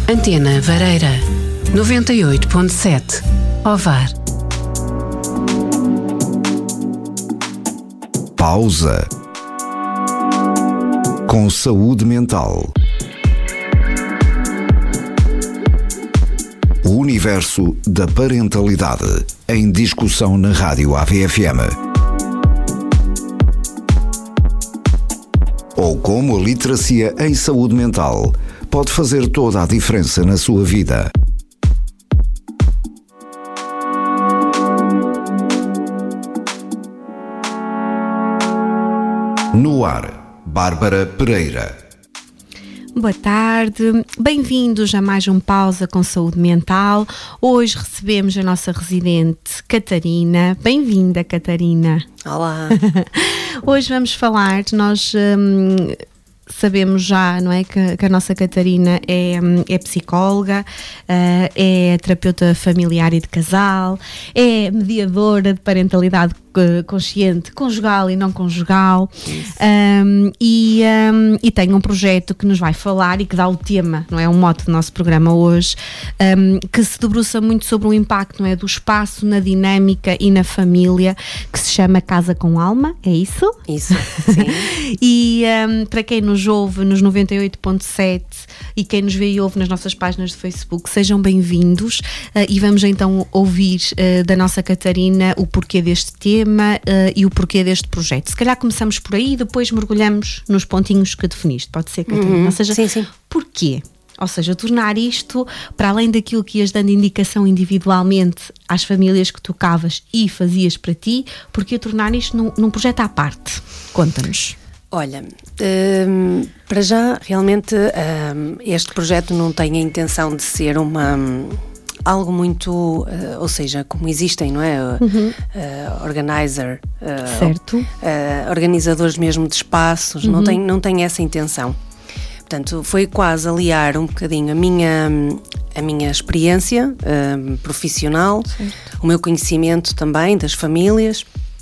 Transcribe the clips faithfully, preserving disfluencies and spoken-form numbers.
Antena Vareira, noventa e oito ponto sete, Ovar. Pausa. Com saúde mental. O universo da parentalidade em discussão na Rádio A V F M. Ou como a literacia em saúde mental pode fazer toda a diferença na sua vida. No ar, Bárbara Pereira. Boa tarde, bem-vindos a mais um Pausa com Saúde Mental. Hoje recebemos a nossa residente Catarina. Bem-vinda, Catarina. Olá. Hoje vamos falar, nós hum, sabemos já, não é, que, que a nossa Catarina é, é psicóloga, uh, é terapeuta familiar e de casal, é mediadora de parentalidade consciente, conjugal e não conjugal, um, e, um, e tem um projeto que nos vai falar e que dá o tema, não é, um mote do nosso programa hoje, um, que se debruça muito sobre o impacto, não é, do espaço na dinâmica e na família, que se chama Casa com Alma, é isso? Isso, sim. E um, para quem nos ouve nos noventa e oito ponto sete e quem nos vê e ouve nas nossas páginas de Facebook, sejam bem-vindos, uh, e vamos então ouvir uh, da nossa Catarina o porquê deste tema Uh, e o porquê deste projeto. Se calhar começamos por aí e depois mergulhamos nos pontinhos que definiste. Pode ser, Catarina? Uhum. Ou seja, sim, sim. Porquê? Ou seja, tornar isto, para além daquilo que ias dando indicação individualmente às famílias que tocavas e fazias para ti, porquê tornar isto num, num projeto à parte? Conta-nos. Olha, um, para já, realmente, um, este projeto não tem a intenção de ser uma... algo muito, uh, ou seja, como existem, não é? Uhum. Uh, organizer, uh, certo. Uh, organizadores mesmo de espaços, uhum. não, tem, não tem essa intenção. Portanto, foi quase aliar um bocadinho a minha, a minha experiência uh, profissional, certo. O meu conhecimento também das famílias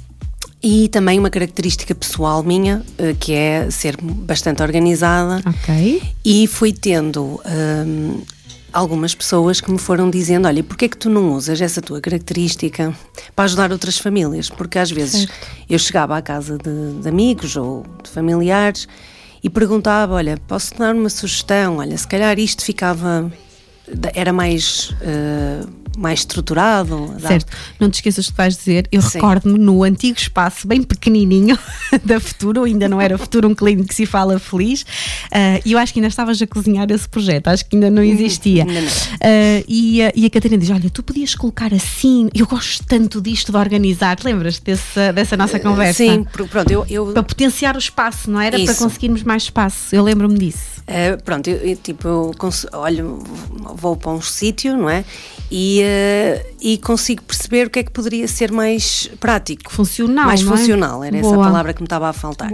e também uma característica pessoal minha, uh, que é ser bastante organizada. Ok. E fui tendo... Um, algumas pessoas que me foram dizendo, olha, porquê é que tu não usas essa tua característica para ajudar outras famílias? Porque às vezes certo. Eu chegava à casa de, de amigos ou de familiares e perguntava, olha, posso dar uma sugestão? Olha, se calhar isto ficava, era mais... Uh, mais estruturado. Certo, dá... não te esqueças que vais dizer, eu Sim. recordo-me no antigo espaço bem pequenininho da Futuro, ainda não era Futuro, um clínico que se fala feliz, e uh, eu acho que ainda estavas a cozinhar esse projeto, acho que ainda não existia. Não, não. Uh, e, uh, e a Catarina diz, olha, tu podias colocar assim, eu gosto tanto disto de organizar, lembras-te dessa, dessa nossa conversa? Uh, sim, pronto, eu, eu... Para potenciar o espaço, não era? Isso. Para conseguirmos mais espaço, eu lembro-me disso. Uh, pronto, eu, eu, tipo, eu cons- olho, vou para um sítio, não é? E, uh, e consigo perceber o que é que poderia ser mais prático. Funcional, mais não é? funcional, era Boa. essa a palavra que me estava a faltar.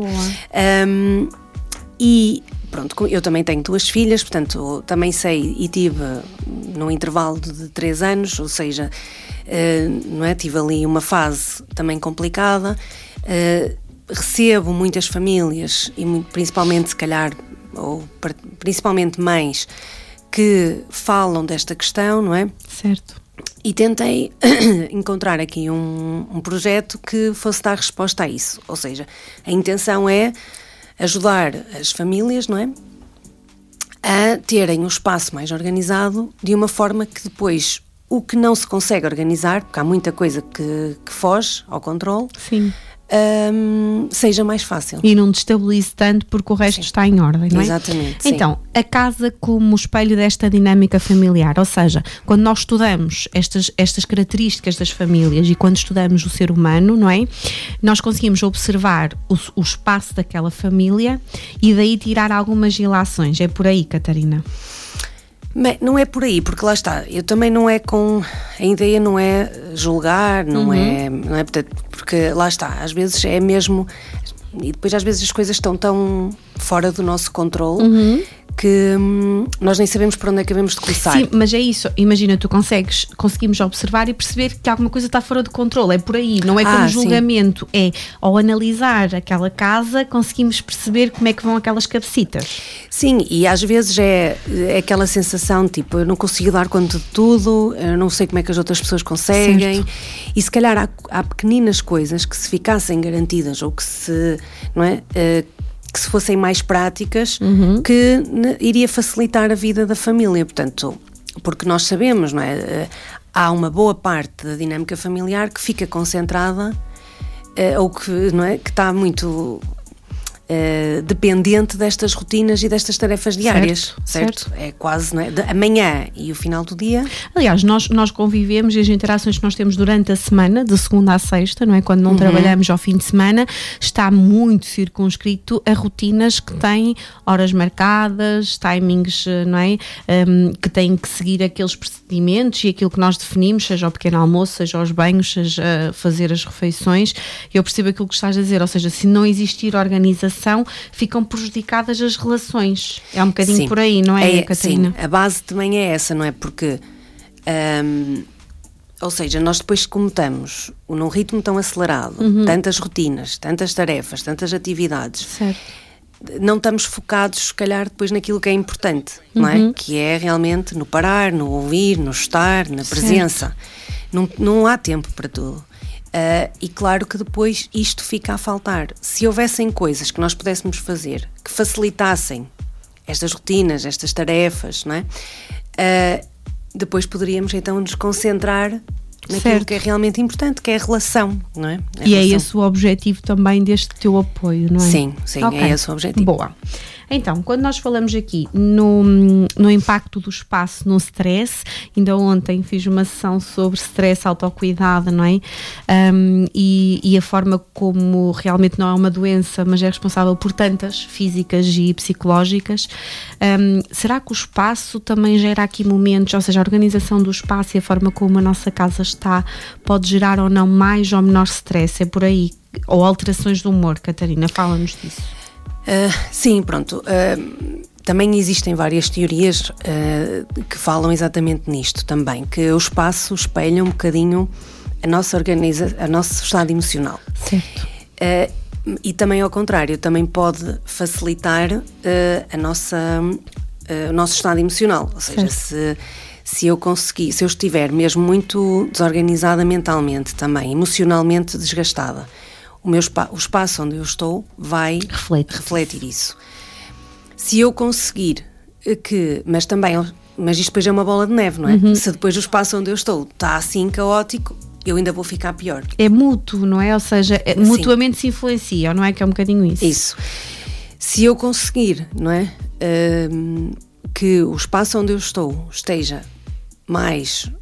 Um, e pronto, eu também tenho duas filhas, portanto também sei e tive num intervalo de três anos, ou seja, uh, não é? Tive ali uma fase também complicada, uh, recebo muitas famílias e muito, principalmente se calhar, ou principalmente mães, que falam desta questão, não é? Certo. E tentei encontrar aqui um, um projeto que fosse dar resposta a isso. Ou seja, a intenção é ajudar as famílias, não é? A terem um espaço mais organizado de uma forma que depois o que não se consegue organizar, porque há muita coisa que, que foge ao controle, sim. Um, seja mais fácil. E não destabilize tanto porque o resto sim. está em ordem, não é? Exatamente. Então, sim. A casa como espelho desta dinâmica familiar, ou seja, quando nós estudamos estas, estas características das famílias e quando estudamos o ser humano, não é? Nós conseguimos observar o, o espaço daquela família e daí tirar algumas ilações. É por aí, Catarina? Bem, não é por aí, porque lá está, eu também não é com, a ideia não é julgar, não uhum. é, não é, porque lá está, às vezes é mesmo, e depois às vezes as coisas estão tão fora do nosso controle, uhum. que hum, nós nem sabemos para onde é que devemos de começar. Sim, mas é isso. Imagina, tu consegues, conseguimos observar e perceber que alguma coisa está fora de controle. É por aí. Não é como Ah, julgamento. Sim. É, ao analisar aquela casa, conseguimos perceber como é que vão aquelas cabecitas. Sim, e às vezes é, é aquela sensação, tipo, eu não consigo dar conta de tudo, eu não sei como é que as outras pessoas conseguem. Certo. E se calhar há, há pequeninas coisas que, se ficassem garantidas, ou que se, não é, uh, que se fossem mais práticas, uhum. que ne, iria facilitar a vida da família. Portanto, porque nós sabemos, não é? Há uma boa parte da dinâmica familiar que fica concentrada, ou que, não é? Que está muito Uh, dependente destas rotinas e destas tarefas diárias, certo? certo? É quase, não é? De amanhã e o final do dia. Aliás, nós, nós convivemos e as interações que nós temos durante a semana, de segunda a sexta, não é? Quando não uhum. trabalhamos ao fim de semana, está muito circunscrito a rotinas que têm horas marcadas, timings, não é? Um, que têm que seguir aqueles procedimentos e aquilo que nós definimos, seja o pequeno almoço, seja os banhos, seja fazer as refeições. Eu percebo aquilo que estás a dizer, ou seja, se não existir organização, ficam prejudicadas as relações. É um bocadinho sim. por aí, não é, é Catarina? Sim, a base também é essa, não é? Porque, hum, ou seja, nós depois como estamos num ritmo tão acelerado, uhum. tantas rotinas, tantas tarefas, tantas atividades, certo. não estamos focados, se calhar, depois naquilo que é importante, uhum. não é? Que é realmente no parar, no ouvir, no estar, na presença. Não, não há tempo para tudo. Uh, e claro que depois isto fica a faltar. Se houvessem coisas que nós pudéssemos fazer que facilitassem estas rotinas, estas tarefas, não é? Uh, depois poderíamos então nos concentrar naquilo certo. Que é realmente importante, que é a relação, não é? A e relação. É esse o objetivo também deste teu apoio, não é? Sim, sim, okay. é esse o objetivo. Boa. Então, quando nós falamos aqui no, no impacto do espaço no stress, ainda ontem fiz uma sessão sobre stress, autocuidado, não é? Um, e, e a forma como realmente não é uma doença, mas é responsável por tantas físicas e psicológicas. Um, será que o espaço também gera aqui momentos, ou seja, a organização do espaço e a forma como a nossa casa está pode gerar ou não mais ou menor stress? É por aí? Ou alterações do humor, Catarina? Fala-nos disso. Uh, sim, pronto. Uh, também existem várias teorias uh, que falam exatamente nisto também, que o espaço espelha um bocadinho a nossa organiza, a nosso estado emocional. Certo. Uh, e também ao contrário, também pode facilitar uh, a nossa, uh, o nosso estado emocional. Ou seja, se, se eu conseguir, se eu estiver mesmo muito desorganizada mentalmente também, emocionalmente desgastada, O, meu spa, o espaço onde eu estou vai Reflete. refletir isso. Se eu conseguir que, mas também, mas isto depois é uma bola de neve, não é? Uhum. Se depois o espaço onde eu estou está assim caótico, eu ainda vou ficar pior. É mútuo, não é? Ou seja, é, mutuamente se influenciam, não é? Que é um bocadinho isso. Isso. Se eu conseguir, não é? Uh, que o espaço onde eu estou esteja mais...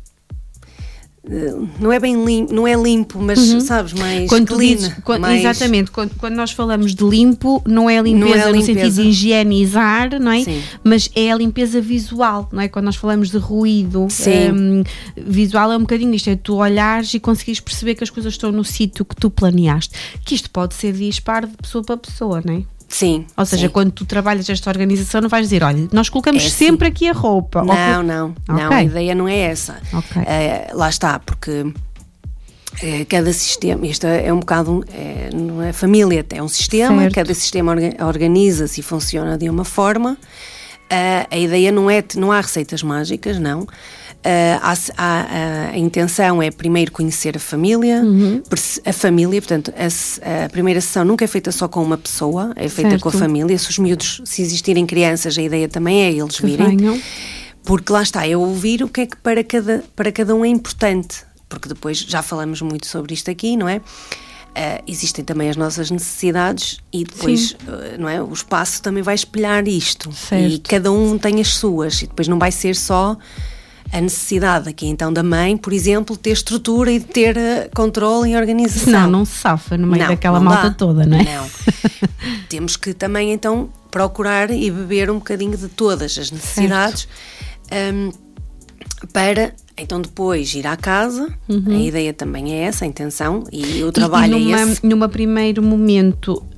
Não é bem limpo, não é limpo, mas uhum. sabes, mais quando clean. Dizes, quando, mais... Exatamente, quando, quando nós falamos de limpo, não é a limpeza, não é a limpeza. no sentido de higienizar, não é? Sim. Mas é a limpeza visual, não é? Quando nós falamos de ruído um, visual, é um bocadinho isto, é tu olhares e conseguires perceber que as coisas estão no sítio que tu planeaste, que isto pode ser disparo de pessoa para pessoa, não é? Sim. Ou seja, sim. quando tu trabalhas esta organização, não vais dizer, olha, nós colocamos é sempre sim. aqui a roupa. Não, okay. não, okay. não, a ideia não é essa. Okay. Uh, lá está, porque uh, cada sistema, isto é um bocado, é, não é família, é um sistema, certo. Cada sistema organiza-se e funciona de uma forma. Uh, a ideia não é, não há receitas mágicas, não. Uh, há, há, a intenção é primeiro conhecer a família, uhum. a família, portanto a, a primeira sessão nunca é feita só com uma pessoa, é feita certo. Com a família. Se os miúdos, se existirem crianças, a ideia também é eles que virem, venham. Porque lá está, é ouvir o que é que para cada, para cada um é importante, porque depois já falamos muito sobre isto aqui, não é? Uh, existem também as nossas necessidades e depois uh, não é? O espaço também vai espelhar isto, certo. E cada um tem as suas, e depois não vai ser só a necessidade aqui então da mãe, por exemplo, ter estrutura e de ter uh, controle e organização. Não, não se safa no meio não, daquela não malta dá. Toda, não é? Não. Temos que também então procurar e beber um bocadinho de todas as necessidades um, para então depois ir à casa. Uhum. A ideia também é essa, a intenção, e o trabalho e, e numa, é esse. Numa primeiro momento,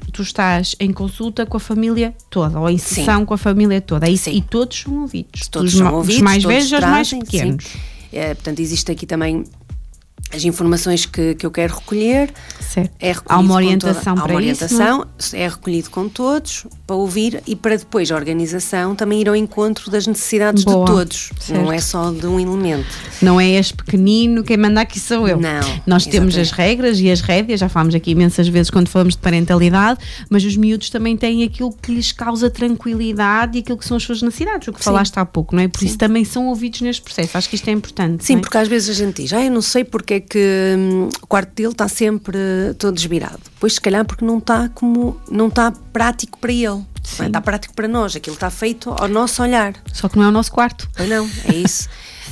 tu estás em consulta com a família toda, ou em sessão sim. com a família toda, e, e todos são ouvidos. Todos são ouvidos, os mais velhos aos mais pequenos. É, portanto, existe aqui também as informações que, que eu quero recolher. Certo. É há uma orientação toda, para há uma orientação, isso, é recolhido com todos para ouvir e para depois a organização também ir ao encontro das necessidades Boa. de todos. Certo. Não é só de um elemento. Não é este pequenino, quem manda aqui sou eu. Não. Nós temos exatamente. as regras e as rédeas, já falámos aqui imensas vezes quando falamos de parentalidade, mas os miúdos também têm aquilo que lhes causa tranquilidade e aquilo que são as suas necessidades, o que Sim. falaste há pouco, não é? Por Sim. isso também são ouvidos neste processo. Acho que isto é importante. Sim, não é? Porque às vezes a gente diz, ah, eu não sei porque é que hum, o quarto dele está sempre todo desvirado. Pois se calhar porque não está como não está prático para ele. Não é? Está prático para nós, aquilo está feito ao nosso olhar. Só que não é o nosso quarto. Pois não, é isso.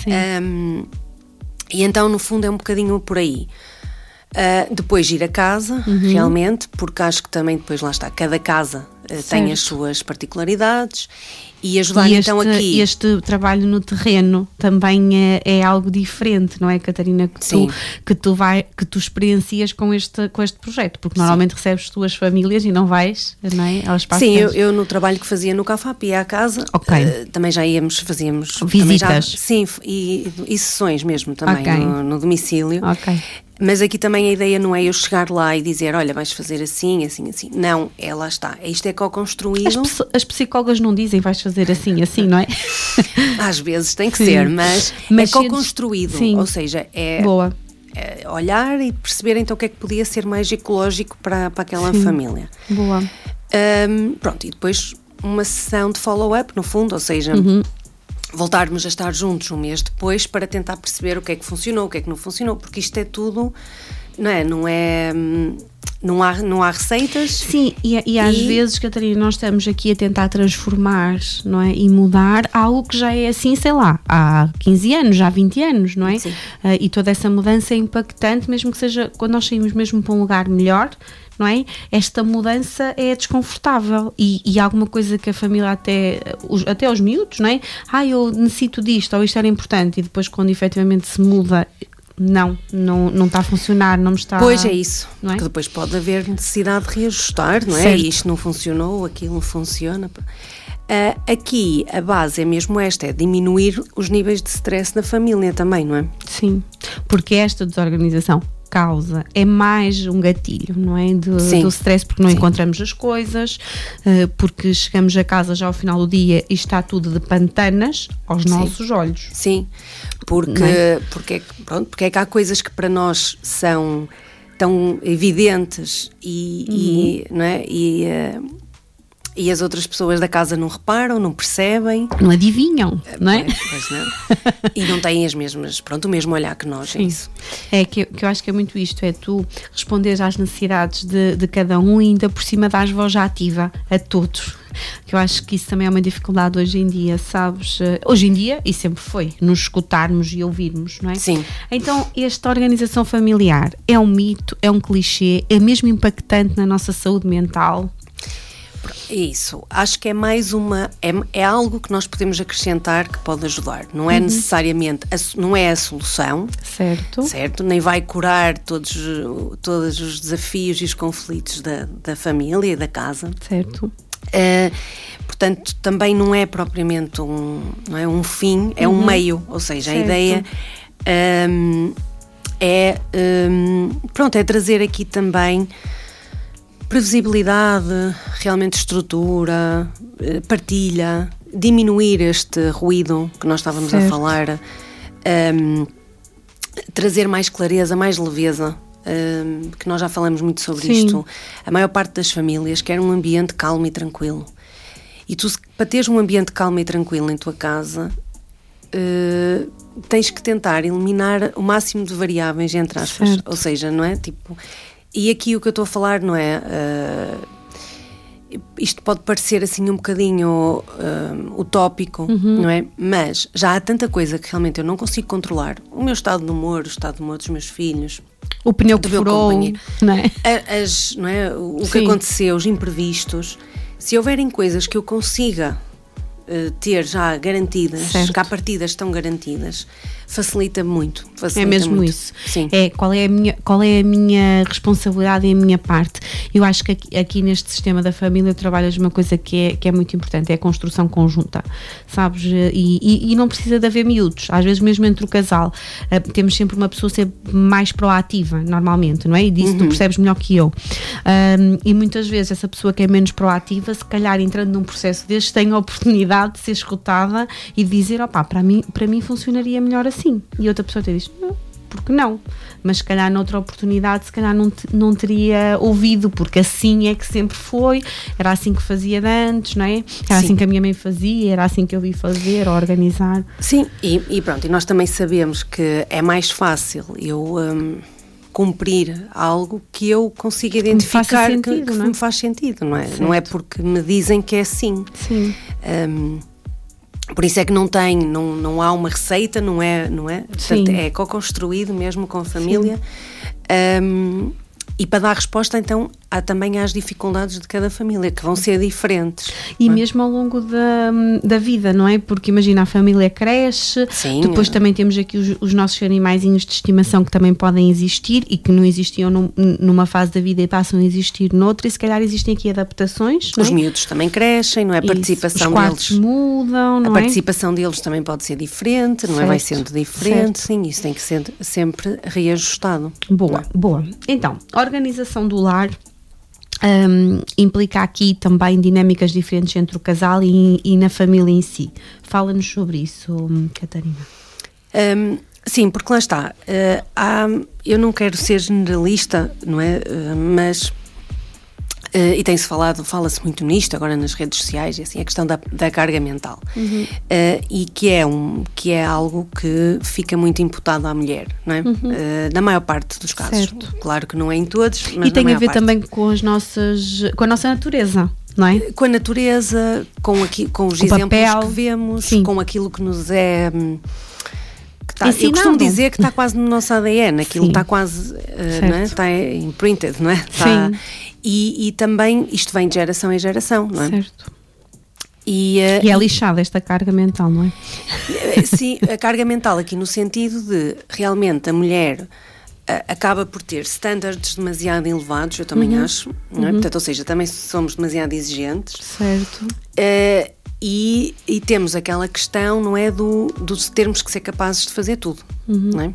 um, e então no fundo é um bocadinho por aí. Uh, depois ir a casa, uhum. realmente, porque acho que também depois lá está, cada casa uh, tem as suas particularidades e ajudar e este, então aqui. Este trabalho no terreno também é, é algo diferente, não é, Catarina? Que tu, que, tu vai, que tu experiencias com este, com este projeto, porque normalmente Sim. recebes tuas famílias e não vais, não é, ao espaço. Sim, eu, eu no trabalho que fazia no CAFAP ia à casa, okay. uh, também já íamos, fazíamos visitas. Já, sim, e, e sessões mesmo também okay. no, no domicílio. Ok. Mas aqui também a ideia não é eu chegar lá e dizer, olha, vais fazer assim, assim, assim. Não, é lá está. Isto é co-construído. As, as psicólogas não dizem vais fazer assim, assim, não é? Às vezes tem que sim. ser, mas, mas é co-construído. Ou seja, é, Boa. é olhar e perceber então o que é que podia ser mais ecológico para, para aquela sim. família. Boa. Um, pronto, e depois uma sessão de follow-up, no fundo, ou seja... Uhum. voltarmos a estar juntos um mês depois para tentar perceber o que é que funcionou, o que é que não funcionou, porque isto é tudo, não é? Não é... Não há, não há receitas. Sim, e, e às e... vezes, Catarina, nós estamos aqui a tentar transformar, não é? E mudar algo que já é assim, sei lá, há quinze anos, já há vinte anos, não é? Sim. Uh, e toda essa mudança é impactante, mesmo que seja quando nós saímos mesmo para um lugar melhor, não é? Esta mudança é desconfortável e, e alguma coisa que a família até, os, até os miúdos, não é? Ah, eu necessito disto, ou isto era importante, e depois quando efetivamente se muda, não, não, não está a funcionar, não me está... Pois é isso, não é? Porque depois pode haver necessidade de reajustar, não é? Certo. E isto não funcionou, aquilo não funciona. Uh, aqui a base é mesmo esta, é diminuir os níveis de stress na família também, não é? Sim, porque esta desorganização causa é mais um gatilho, não é? Do, do stress, porque não Sim. encontramos as coisas, uh, porque chegamos a casa já ao final do dia e está tudo de pantanas aos Sim. nossos olhos. Sim, porque é? Porque, pronto, porque é que há coisas que para nós são tão evidentes e, uhum. e, não é? e uh, e as outras pessoas da casa não reparam, não percebem. Não adivinham, não é? Pois, pois não. E não têm as mesmas, pronto, o mesmo olhar que nós, é isso. É que, que eu acho que é muito isto, é tu responderes às necessidades de, de cada um e ainda por cima dás voz ativa a todos. Que eu acho que isso também é uma dificuldade hoje em dia, sabes? Hoje em dia, e sempre foi, nos escutarmos e ouvirmos, não é? Sim. Então, esta organização familiar é um mito, é um clichê, é mesmo impactante na nossa saúde mental? Isso, acho que é mais uma, é, é algo que nós podemos acrescentar que pode ajudar, não é uhum. necessariamente, a, não é a solução, certo, certo, nem vai curar todos, todos os desafios e os conflitos da, da família e da casa, certo, uh, portanto também não é propriamente um, não é um fim, é uhum. um meio, ou seja, certo. A ideia um, é, um, pronto, é trazer aqui também previsibilidade, realmente estrutura, partilha, diminuir este ruído que nós estávamos certo. a falar, um, trazer mais clareza, mais leveza, um, que nós já falamos muito sobre Sim. isto. A maior parte das famílias quer um ambiente calmo e tranquilo. E tu, para teres um ambiente calmo e tranquilo em tua casa, uh, tens que tentar eliminar o máximo de variáveis, entre aspas. Certo. Ou seja, não é? Tipo... E aqui o que eu estou a falar não é... Uh, isto pode parecer assim um bocadinho uh, utópico, uhum. não é? Mas já há tanta coisa que realmente eu não consigo controlar. O meu estado de humor, o estado de humor dos meus filhos... O pneu que furou, não é? As, não é? O Sim. que aconteceu, os imprevistos. Se houverem coisas que eu consiga uh, ter já garantidas, certo. que à partida estão garantidas, facilita muito. Facilita é mesmo muito. isso. Sim. É, qual, é a minha, qual é a minha responsabilidade e a minha parte? Eu acho que aqui, aqui neste sistema da família trabalhas uma coisa que é, que é muito importante, é a construção conjunta, sabes? E, e, e não precisa de haver miúdos. Às vezes mesmo entre o casal, uh, temos sempre uma pessoa ser mais proativa, normalmente, não é? E disso uhum. tu percebes melhor que eu. Um, e muitas vezes essa pessoa que é menos proativa, se calhar entrando num processo deste, tem a oportunidade de ser escutada e de dizer, opá, para mim, para mim funcionaria melhor assim. Sim, e outra pessoa te diz, não, porque não? Mas se calhar noutra oportunidade, se calhar não, te, não teria ouvido, porque assim é que sempre foi, era assim que fazia de antes, não é? Era Sim. assim que a minha mãe fazia, era assim que eu vi fazer, organizar. Sim, e, e pronto, e nós também sabemos que é mais fácil eu um, cumprir algo que eu consiga identificar que, sentido, que, que me faz sentido, não é? Certo. Não é porque me dizem que é assim. Sim. Um, Por isso é que não tem, não, não há uma receita, não é, não é? Portanto, é co-construído mesmo com a família. Um, e para dar resposta, então, há também às dificuldades de cada família, que vão ser diferentes. E é? mesmo ao longo da, da vida, não é? Porque imagina, a família cresce, Sim, depois é. também temos aqui os, os nossos animaizinhos de estimação que também podem existir e que não existiam num, numa fase da vida e passam a existir noutra, e se calhar existem aqui adaptações. Os não é? miúdos também crescem, não é? A participação Isso, os quartos deles mudam, não A é? participação deles também pode ser diferente, não certo. é? Vai sendo diferente, certo. sim, isso tem que ser sempre reajustado. Boa, boa. Então, a organização do lar Um, implica aqui também dinâmicas diferentes entre o casal e, e na família em si. Fala-nos sobre isso, Catarina. Um, sim, porque lá está. Uh, há, eu não quero ser generalista, não é? Uh, mas Uh, e tem-se falado, fala-se muito nisto agora nas redes sociais, assim, a questão da, da carga mental. Uhum. Uh, e que é, um, que é algo que fica muito imputado à mulher, não é? Uhum. Uh, na maior parte dos casos. Certo. Claro que não é em todos, mas e tem a ver parte. também com as nossas, com a nossa natureza, não é? Com a natureza, com, aqui, com os o exemplos papel. que vemos, Sim. com aquilo que nos é... Tá, eu costumo dizer que está quase no nosso A D N, aquilo está quase, uh, não é? Está imprinted, não é? Está, Sim. E, e também isto vem de geração em geração, não é? Certo. E, uh, e é lixada esta carga mental, não é? Sim, a carga mental aqui no sentido de realmente a mulher uh, acaba por ter standards demasiado elevados, eu também uhum. acho, não é? Uhum. Portanto, ou seja, também somos demasiado exigentes. Certo. Uh, e, e temos aquela questão, não é, do, do termos que ser capazes de fazer tudo, uhum. não é?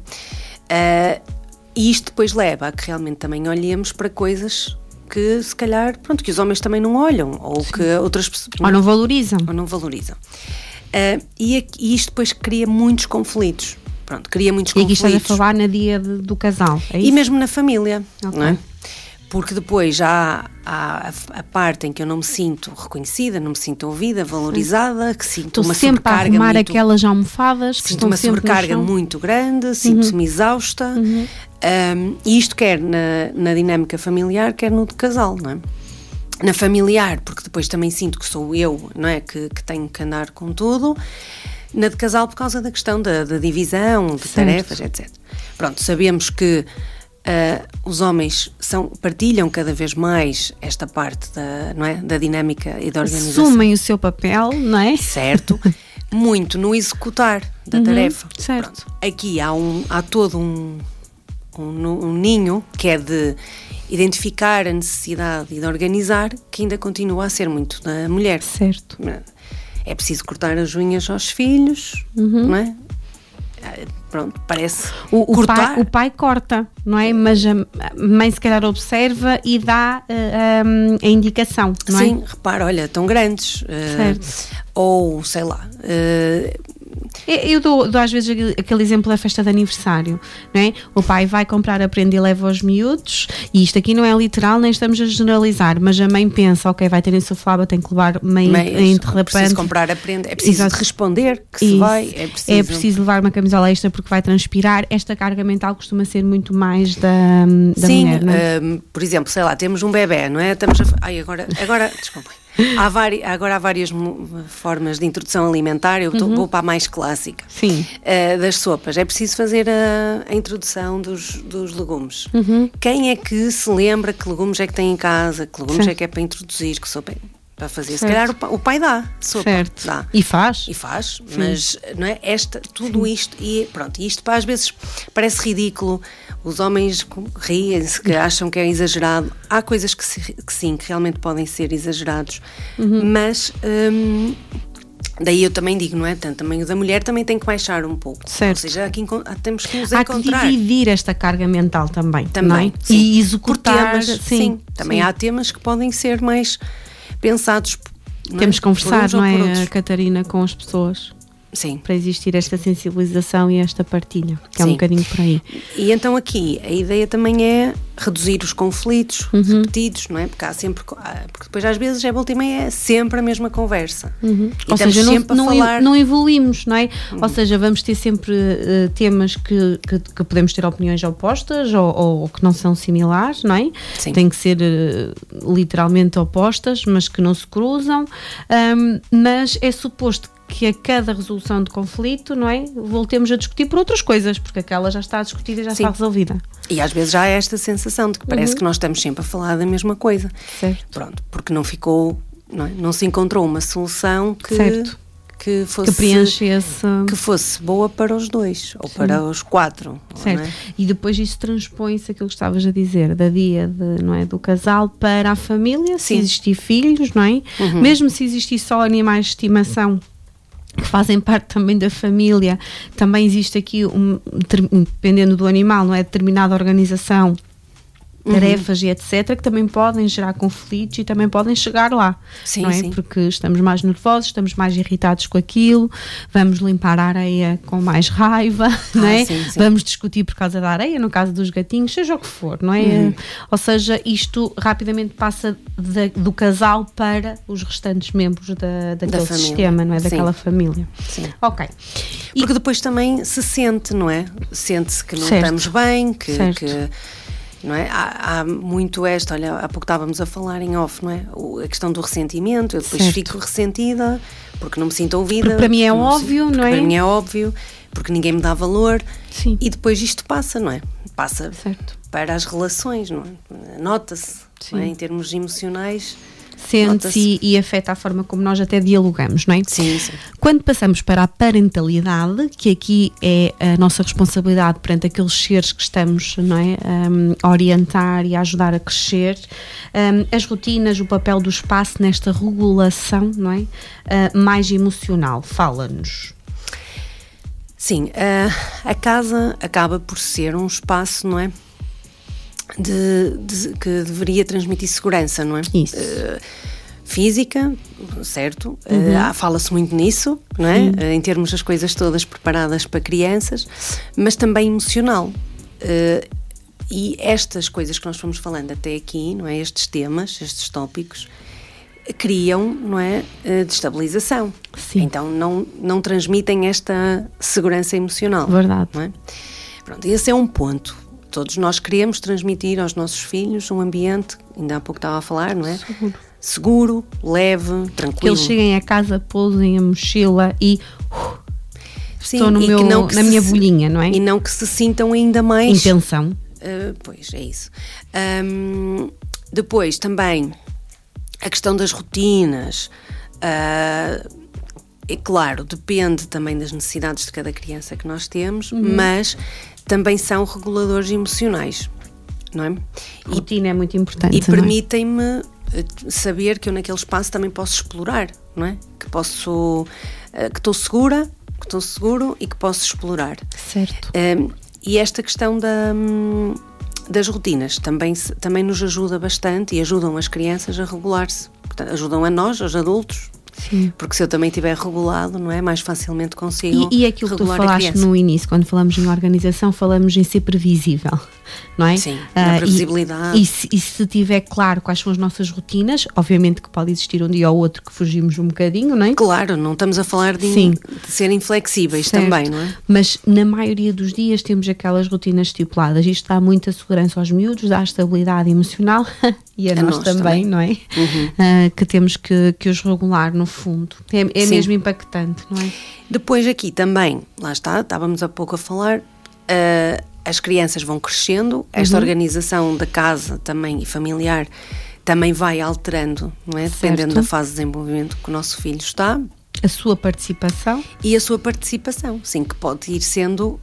Uh, e isto depois leva a que realmente também olhemos para coisas que se calhar, pronto, que os homens também não olham, ou Sim. que outras pessoas... Ou não valorizam. Ou não valorizam. Uh, e, e isto depois cria muitos conflitos. Pronto, cria muitos e conflitos. E aqui estás a falar na dia de, do casal, é isso? E mesmo na família, okay. não é? Porque depois já há a, a parte em que eu não me sinto reconhecida, não me sinto ouvida, valorizada, Sim. que sinto Estou uma sempre sobrecarga a arrumar muito, aquelas almofadas que sinto estão uma sempre sobrecarga muito grande, sinto-me uhum. exausta, uhum. um, e isto quer na, na dinâmica familiar, quer no de casal, não é? Na familiar, porque depois também sinto que sou eu, não é? Que, que tenho que andar com tudo. Na de casal por causa da questão da, da divisão, de certo. tarefas, etcétera. Pronto, sabemos que Uh, os homens são, partilham cada vez mais esta parte da, não é, da dinâmica e da organização. Assumem o seu papel, não é? Certo. Muito no executar da uhum, tarefa. Certo. Pronto. Aqui há, um, há todo um, um, um ninho que é de identificar a necessidade e de organizar, que ainda continua a ser muito da mulher. Certo. É preciso cortar as unhas aos filhos, uhum. não é? Pronto, parece o, o cortar. Pai, o pai corta, não é? Mas a mãe se calhar observa e dá uh, um, a indicação, não Sim, é? repara, olha, tão grandes. Uh, certo. Ou, sei lá... Uh, Eu dou, dou às vezes aquele exemplo da festa de aniversário, não é? O pai vai comprar a prenda e leva aos miúdos, e isto aqui não é literal, nem estamos a generalizar, mas a mãe pensa, ok, vai ter insuflável, tem que levar meio interrapante. É preciso comprar a prenda, é preciso Exato. responder que se Isso. vai, é preciso... é preciso levar uma camisola extra porque vai transpirar. Esta carga mental costuma ser muito mais da, da Sim, mulher, não é? um, por exemplo, sei lá, temos um bebé, não é? Estamos a... Ai, agora, agora, desculpem. Há vari, agora há várias formas de introdução alimentar, eu tô, uhum. vou para a mais clássica. Sim. Uh, das sopas. É preciso fazer a, a introdução dos, dos legumes. Uhum. Quem é que se lembra que legumes é que tem em casa, que legumes Sim. é que é para introduzir, que sopa é? para fazer. Certo. Se calhar o, o pai dá sopa. Certo. Dá. E faz. E faz, sim. Mas não é? Esta, tudo sim. isto, e pronto, isto às vezes parece ridículo, os homens riem-se, que acham que é exagerado. Há coisas que, se, que sim, que realmente podem ser exagerados, uhum. mas hum, daí eu também digo, não é? Portanto, também o da mulher também tem que baixar um pouco. Certo. Ou seja, aqui temos que nos há encontrar. Há que dividir esta carga mental também. Também, não é? sim. E executar. Temas, sim, sim. Também sim. há temas que podem ser mais pensados. Temos que conversar, não é, Catarina, com as pessoas. Sim. Para existir esta sensibilização e esta partilha, que sim. é um bocadinho por aí. E então aqui a ideia também é reduzir os conflitos uhum. repetidos, não é? Porque há sempre, porque depois às vezes é volta e meia é sempre a mesma conversa. Uhum. E Ou seja, sempre não, a falar... não evoluímos, não é? Uhum. Ou seja, vamos ter sempre uh, temas que, que, que podemos ter opiniões opostas ou, ou que não são similares, não é? Sim. Tem que ser uh, literalmente opostas, mas que não se cruzam. Um, mas é suposto que a cada resolução de conflito, não é? Voltemos a discutir por outras coisas, porque aquela já está discutida e já sim. está resolvida. E às vezes já há esta sensação de que parece uhum. que nós estamos sempre a falar da mesma coisa. Certo. Pronto, porque não ficou, não é? Não se encontrou uma solução que, certo. que fosse que preenchesse, que fosse boa para os dois, ou sim. para os quatro. Certo. Não é? E depois isso transpõe-se aquilo que estavas a dizer, da dia de, não é, do casal para a família, sim. se existir filhos, não é? Uhum. Mesmo se existir só animais de estimação, que fazem parte também da família, também existe aqui, um, dependendo do animal, não é? Determinada organização, tarefas uhum. e etcétera, que também podem gerar conflitos e também podem chegar lá, sim, não é? Sim. Porque estamos mais nervosos, estamos mais irritados com aquilo, vamos limpar a areia com mais raiva, ah, não é? Sim, sim. Vamos discutir por causa da areia, no caso dos gatinhos, seja o que for, não é? Uhum. Ou seja, isto rapidamente passa de, do casal para os restantes membros da, daquele da sistema, não é? Daquela sim. família. Sim. Ok. Porque e... depois também se sente, não é? Sente-se que não certo. estamos bem, que... Certo. que não é? Há, há muito esta, olha, há pouco estávamos a falar em off, não é? O, a questão do ressentimento, eu depois certo. fico ressentida porque não me sinto ouvida. Porque para mim é óbvio, sinto, não é? Para mim é óbvio, porque ninguém me dá valor. Sim. E depois isto passa, não é? Passa certo. para as relações, não é? Nota-se, não é? Em termos emocionais. Sente-se e, e afeta a forma como nós até dialogamos, não é? Sim, sim. Quando passamos para a parentalidade, que aqui é a nossa responsabilidade perante aqueles seres que estamos, não é, um, a orientar e a ajudar a crescer, um, as rotinas, o papel do espaço nesta regulação, não é? Uh, mais emocional, fala-nos. Sim, uh, a casa acaba por ser um espaço, não é? De, de, que deveria transmitir segurança, não é? Isso. Uh, física, certo? Uhum. Uh, fala-se muito nisso, não é? Uh, em termos das coisas todas preparadas para crianças, mas também emocional. Uh, e estas coisas que nós fomos falando até aqui, não é? Estes temas, estes tópicos, criam, não é? Uh, destabilização. Sim. Então não, não transmitem esta segurança emocional. Verdade. Não é? Pronto, esse é um ponto. Todos nós queremos transmitir aos nossos filhos um ambiente, ainda há pouco estava a falar, não é? Seguro. Seguro, leve, tranquilo. Que eles cheguem a casa, pousem a mochila e uh, sim, estou no e meu, que não que na se, minha bolhinha, não é? E não que se sintam ainda mais... Em tensão. Uh, pois, é isso. Um, depois, também, a questão das rotinas. Uh, é claro, depende também das necessidades de cada criança que nós temos, uhum. mas... também são reguladores emocionais, não é? A rotina é muito importante. E permitem-me saber que eu naquele espaço também posso explorar, não é? Que posso, que estou segura, que estou seguro e que posso explorar. Certo. Um, e esta questão da, das rotinas também, também nos ajuda bastante e ajudam as crianças a regular-se. Portanto, ajudam a nós, aos adultos. Sim. Porque se eu também estiver regulado, não é? Mais facilmente consigo E, e aquilo que tu falaste no início, quando falamos em organização, falamos em ser previsível, não é? Sim, na previsibilidade. Uh, e, e, se, e se tiver claro quais são as nossas rotinas, obviamente que pode existir um dia ou outro que fugimos um bocadinho, não é? Claro, não estamos a falar de, in, de ser inflexíveis certo. Também, não é? Mas na maioria dos dias temos aquelas rotinas estipuladas. Isto dá muita segurança aos miúdos, dá estabilidade emocional e a, a nós, nós também, também, não é? Uhum. Uh, que temos que, que os regular no fundo. É, é mesmo impactante, não é? Depois aqui também, lá está, estávamos há pouco a falar, uh, as crianças vão crescendo, esta uhum. organização da casa também e familiar também vai alterando, não é? Dependendo da fase de desenvolvimento que o nosso filho está. A sua participação? E a sua participação, sim, que pode ir sendo,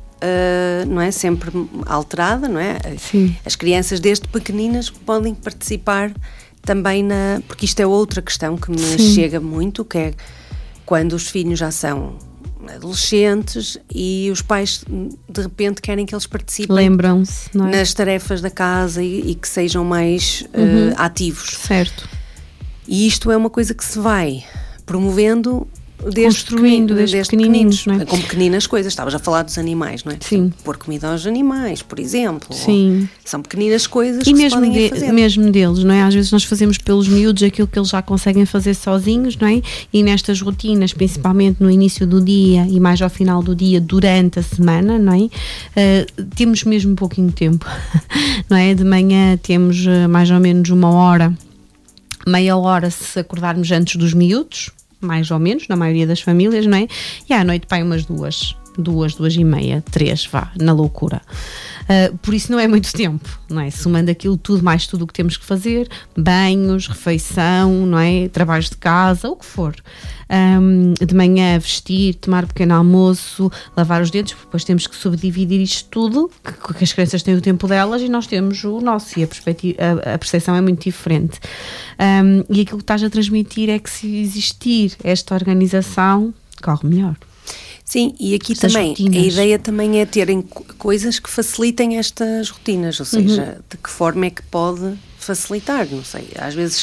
uh, não é? Sempre alterada, não é? Sim. As crianças desde pequeninas podem participar também na... Porque isto é outra questão que me Sim. chega muito, que é quando os filhos já são adolescentes e os pais de repente querem que eles participem. Lembram-se, não é? Nas tarefas da casa e, e que sejam mais uhum. uh, ativos. Certo. E isto é uma coisa que se vai promovendo desde construindo desde, desde pequeninos, não é? Com pequeninas coisas. Estavas a falar dos animais, não é? Sim. Pôr comida aos animais, por exemplo. Sim. São pequeninas coisas e que mesmo se podem de, fazer. mesmo deles, não é? Às vezes nós fazemos pelos miúdos aquilo que eles já conseguem fazer sozinhos, não é? E nestas rotinas, principalmente no início do dia e mais ao final do dia, durante a semana, não é? Uh, temos mesmo um pouquinho de tempo, não é? De manhã temos uh, mais ou menos uma hora, meia hora se acordarmos antes dos miúdos, mais ou menos, na maioria das famílias, não é? E à noite, pai, umas duas, duas, duas e meia, três, vá, na loucura. Uh, por isso não é muito tempo, não é? Somando aquilo tudo, mais tudo o que temos que fazer, banhos, refeição, não é? Trabalhos de casa, o que for. Um, de manhã vestir, tomar pequeno almoço, lavar os dentes, depois temos que subdividir isto tudo, que, que as crianças têm o tempo delas e nós temos o nosso, e a, perspectiva, a, a percepção é muito diferente. Um, e aquilo que estás a transmitir é que se existir esta organização, corre melhor. Sim, e aqui Estas também, rotinas. a ideia também é terem coisas que facilitem estas rotinas, ou seja, uhum. de que forma é que pode facilitar, não sei, às vezes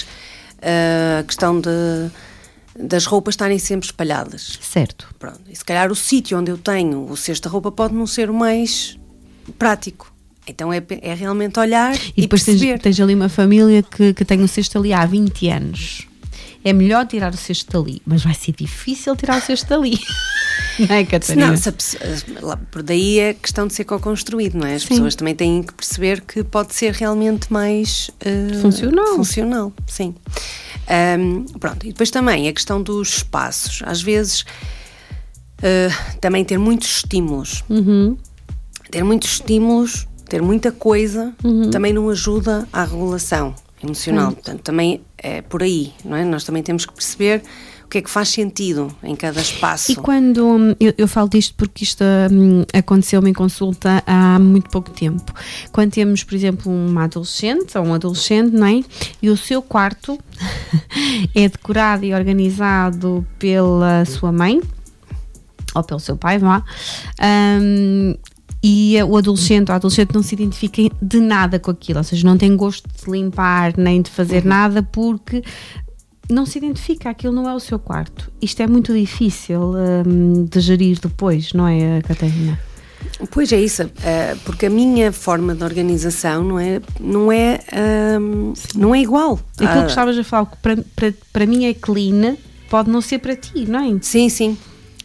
a questão de, das roupas estarem sempre espalhadas. Certo. Pronto, e se calhar o sítio onde eu tenho o cesto de roupa pode não ser o mais prático. Então é, é realmente olhar e, e depois perceber. Tens, tens ali uma família que, que tem o cesto ali há vinte anos. É melhor tirar o cesto dali, mas vai ser difícil tirar o cesto dali. Não é, Catarina? Não, se a, por daí é questão de ser co-construído, não é? As sim. pessoas também têm que perceber que pode ser realmente mais uh, funcional. Funcional, sim. Um, pronto, e depois também a questão dos espaços. Às vezes uh, também ter muitos estímulos. Uhum. Ter muitos estímulos, ter muita coisa, uhum. também não ajuda à regulação emocional. Uhum. Portanto, também é por aí, não é? Nós também temos que perceber o que é que faz sentido em cada espaço. E quando, eu, eu falo disto porque isto hum, aconteceu-me em consulta há muito pouco tempo, quando temos, por exemplo, uma adolescente ou um adolescente, não é? E o seu quarto é decorado e organizado pela sua mãe ou pelo seu pai, vá, hum, e o adolescente ou a adolescente não se identifica de nada com aquilo, ou seja, não tem gosto de se limpar nem de fazer uhum. nada porque não se identifica, aquilo não é o seu quarto. Isto é muito difícil um, de gerir depois, não é, Catarina? Pois é isso, uh, porque a minha forma de organização não é, não é, um, não é igual. Aquilo que estavas a falar, que para, para, para mim é clean, pode não ser para ti, não é? Sim, sim.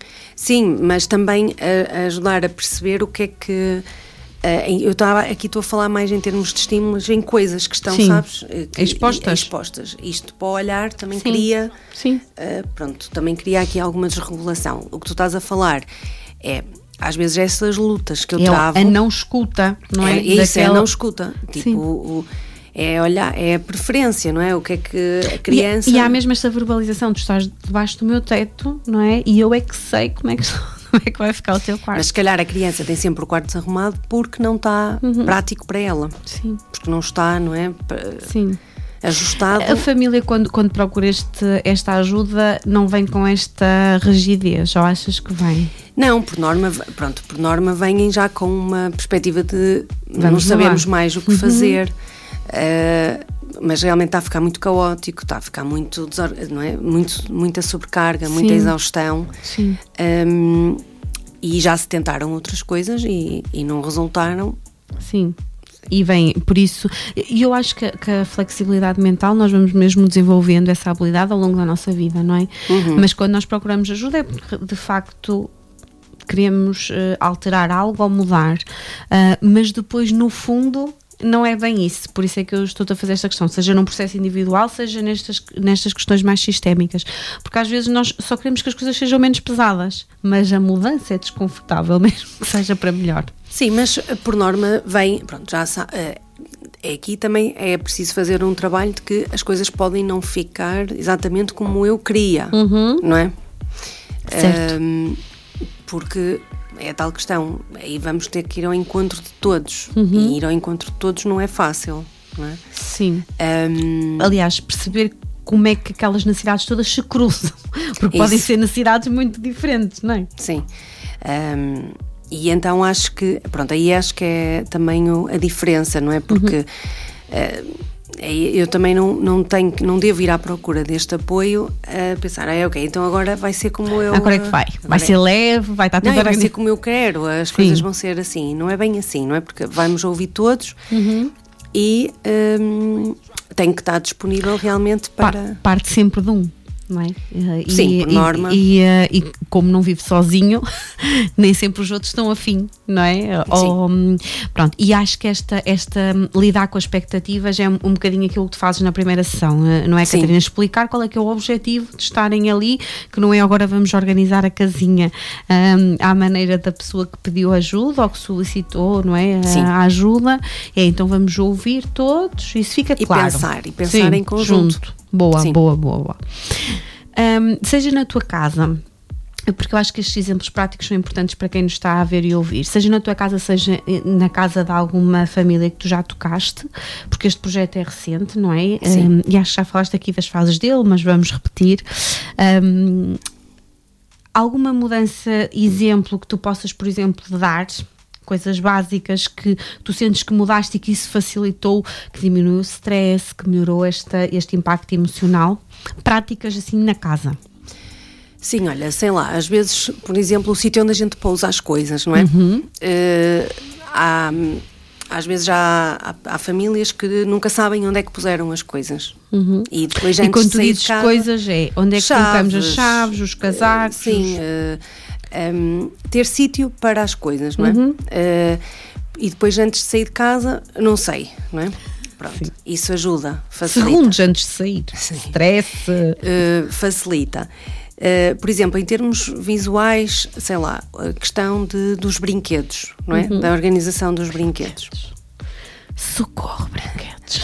Sim, mas também a, a ajudar a perceber o que é que... Uh, eu estava aqui, estou a falar mais em termos de estímulos, em coisas que estão, sim. sabes? Que, expostas. expostas. Isto para o olhar também sim. cria... Sim. Uh, pronto, também cria aqui alguma desregulação. O que tu estás a falar é... Às vezes essas lutas que eu é travo... a não escuta, não é? É isso, Daquela... é a não escuta. Tipo, o, é olhar, é a preferência, não é? O que é que a criança... E, e há mesmo esta verbalização, tu estás debaixo do meu teto, não é? E eu é que sei como é que, como é que vai ficar o teu quarto. Mas se calhar a criança tem sempre o quarto desarrumado porque não está uhum. prático para ela. Sim. Porque não está, não é? Sim. Ajustado. A família, quando, quando procura este, esta ajuda, não vem com esta rigidez, ou achas que vem? Não, por norma, pronto, por norma vêm já com uma perspectiva de Vamos não sabemos lá. mais o que fazer, uhum. uh, mas realmente está a ficar muito caótico, está a ficar muito, não é? muito muita sobrecarga, Sim. muita exaustão. Sim. Um, e já se tentaram outras coisas e, e não resultaram. Sim. E vem, por isso, e eu acho que, que a flexibilidade mental nós vamos mesmo desenvolvendo essa habilidade ao longo da nossa vida, não é? Uhum. Mas quando nós procuramos ajuda é porque de facto queremos uh, alterar algo ou mudar, uh, mas depois no fundo não é bem isso, por isso é que eu estou a fazer esta questão, seja num processo individual, seja nestas, nestas questões mais sistémicas, porque às vezes nós só queremos que as coisas sejam menos pesadas, mas a mudança é desconfortável mesmo que seja para melhor. Sim, mas por norma vem, pronto, já aqui também é preciso fazer um trabalho de que as coisas podem não ficar exatamente como eu queria, uhum. não é? Certo. Um, porque é a tal questão, aí vamos ter que ir ao encontro de todos, uhum. e ir ao encontro de todos não é fácil, não é? Sim. Um, Aliás, perceber como é que aquelas necessidades todas se cruzam, porque isso. podem ser necessidades muito diferentes, não é? Sim. Um, e então acho que, pronto, aí acho que é também o, a diferença, não é? Porque uhum. uh, eu também não, não tenho, não devo ir à procura deste apoio a pensar, ah, ok, então agora vai ser como eu... Agora é que vai, vai ser é. leve, vai estar tudo... Não, vai ser como eu quero, as Sim. coisas vão ser assim, não é bem assim, não é? Porque vamos ouvir todos uhum. e um, tem que estar disponível realmente para... Parte sempre de um. Não é? E, Sim, por e, norma. E, e, e como não vive sozinho, nem sempre os outros estão afim, não é? Ou, pronto, e acho que esta, esta lidar com as expectativas é um, um bocadinho aquilo que tu fazes na primeira sessão, não é, Catarina? Explicar qual é que é o objetivo de estarem ali, que não é agora vamos organizar a casinha um, à maneira da pessoa que pediu ajuda ou que solicitou, não é? A, a ajuda, é, então vamos ouvir todos, isso fica e claro. Pensar, e pensar Sim, em conjunto. Junto. Boa, Sim. boa, boa, boa. Um, seja na tua casa, porque eu acho que estes exemplos práticos são importantes para quem nos está a ver e ouvir, seja na tua casa, seja na casa de alguma família que tu já tocaste, porque este projeto é recente, não é? Um, e acho que já falaste aqui das fases dele, mas vamos repetir. Um, alguma mudança, exemplo que tu possas, por exemplo, dar... coisas básicas que tu sentes que mudaste e que isso facilitou, que diminuiu o stress, que melhorou esta, este impacto emocional, práticas assim na casa? Sim, olha, sei lá, às vezes, por exemplo, o sítio onde a gente pousa as coisas, não é? Uhum. Uh, há, às vezes já há, há famílias que nunca sabem onde é que puseram as coisas. Uhum. E depois e antes quando de tu sair dizes de casa, coisas é onde é que chaves, colocamos as chaves, os casacos? Uh, sim, uh, Um, ter sítio para as coisas, não é? Uhum. Uh, e depois antes de sair de casa, não sei, não é? Pronto, Sim. isso ajuda, facilita. Segundos antes de sair, Sim. stress. Uh, facilita. Uh, por exemplo, em termos visuais, sei lá, a questão de, dos brinquedos, não é? Uhum. Da organização dos brinquedos. Socorro, brinquedos.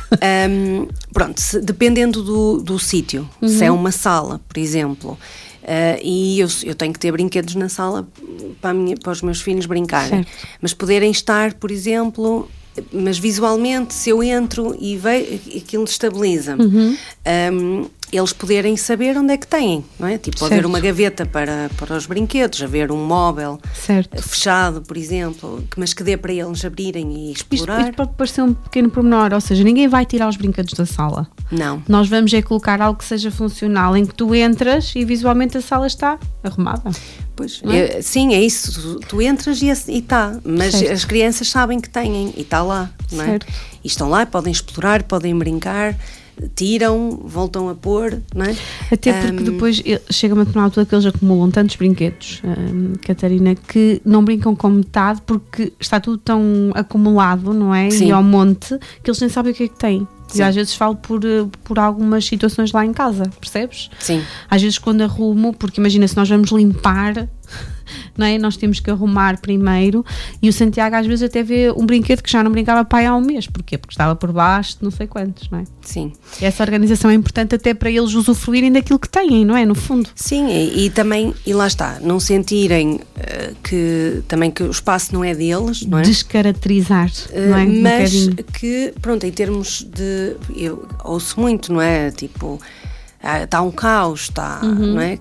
Um, pronto, se, dependendo do, do sítio, uhum. se é uma sala, por exemplo... Uh, e eu, eu tenho que ter brinquedos na sala para, a minha, para os meus filhos brincarem, certo. Mas poderem estar, por exemplo, mas visualmente, se eu entro e vejo, aquilo estabiliza-me. Uhum. Um, eles poderem saber onde é que têm, não é? Tipo, certo. Haver uma gaveta para, para os brinquedos, haver um móvel certo. Fechado, por exemplo, mas que dê para eles abrirem e explorar. Isto, isto pode parecer um pequeno pormenor, ou seja, ninguém vai tirar os brinquedos da sala. Não. Nós vamos é colocar algo que seja funcional, em que tu entras e visualmente a sala está arrumada. Pois, é? É, sim, é isso. Tu, tu entras e está, mas certo. As crianças sabem que têm e está lá, não é? Certo. E estão lá, podem explorar, podem brincar, tiram, voltam a pôr, não é? Até porque um, depois chega-me a tomar altura que eles acumulam tantos brinquedos, um, Catarina, que não brincam com metade porque está tudo tão acumulado, não é? Sim. E ao monte, que eles nem sabem o que é que têm. Sim. E às vezes falo por, por algumas situações lá em casa, percebes? Sim. Às vezes quando arrumo, porque imagina, se nós vamos limpar, não é? Nós temos que arrumar primeiro, e o Santiago às vezes até vê um brinquedo que já não brincava pai há um mês. Porquê? Porque estava por baixo de não sei quantos, não é? Sim. E essa organização é importante até para eles usufruírem daquilo que têm, não é? No fundo. Sim, e, e também, e lá está, não sentirem uh, que também que o espaço não é deles, não é? Descaracterizar, uh, não é? Mas um que, pronto, em termos de, eu ouço muito, não é? Tipo, está um caos, está, uhum. não é?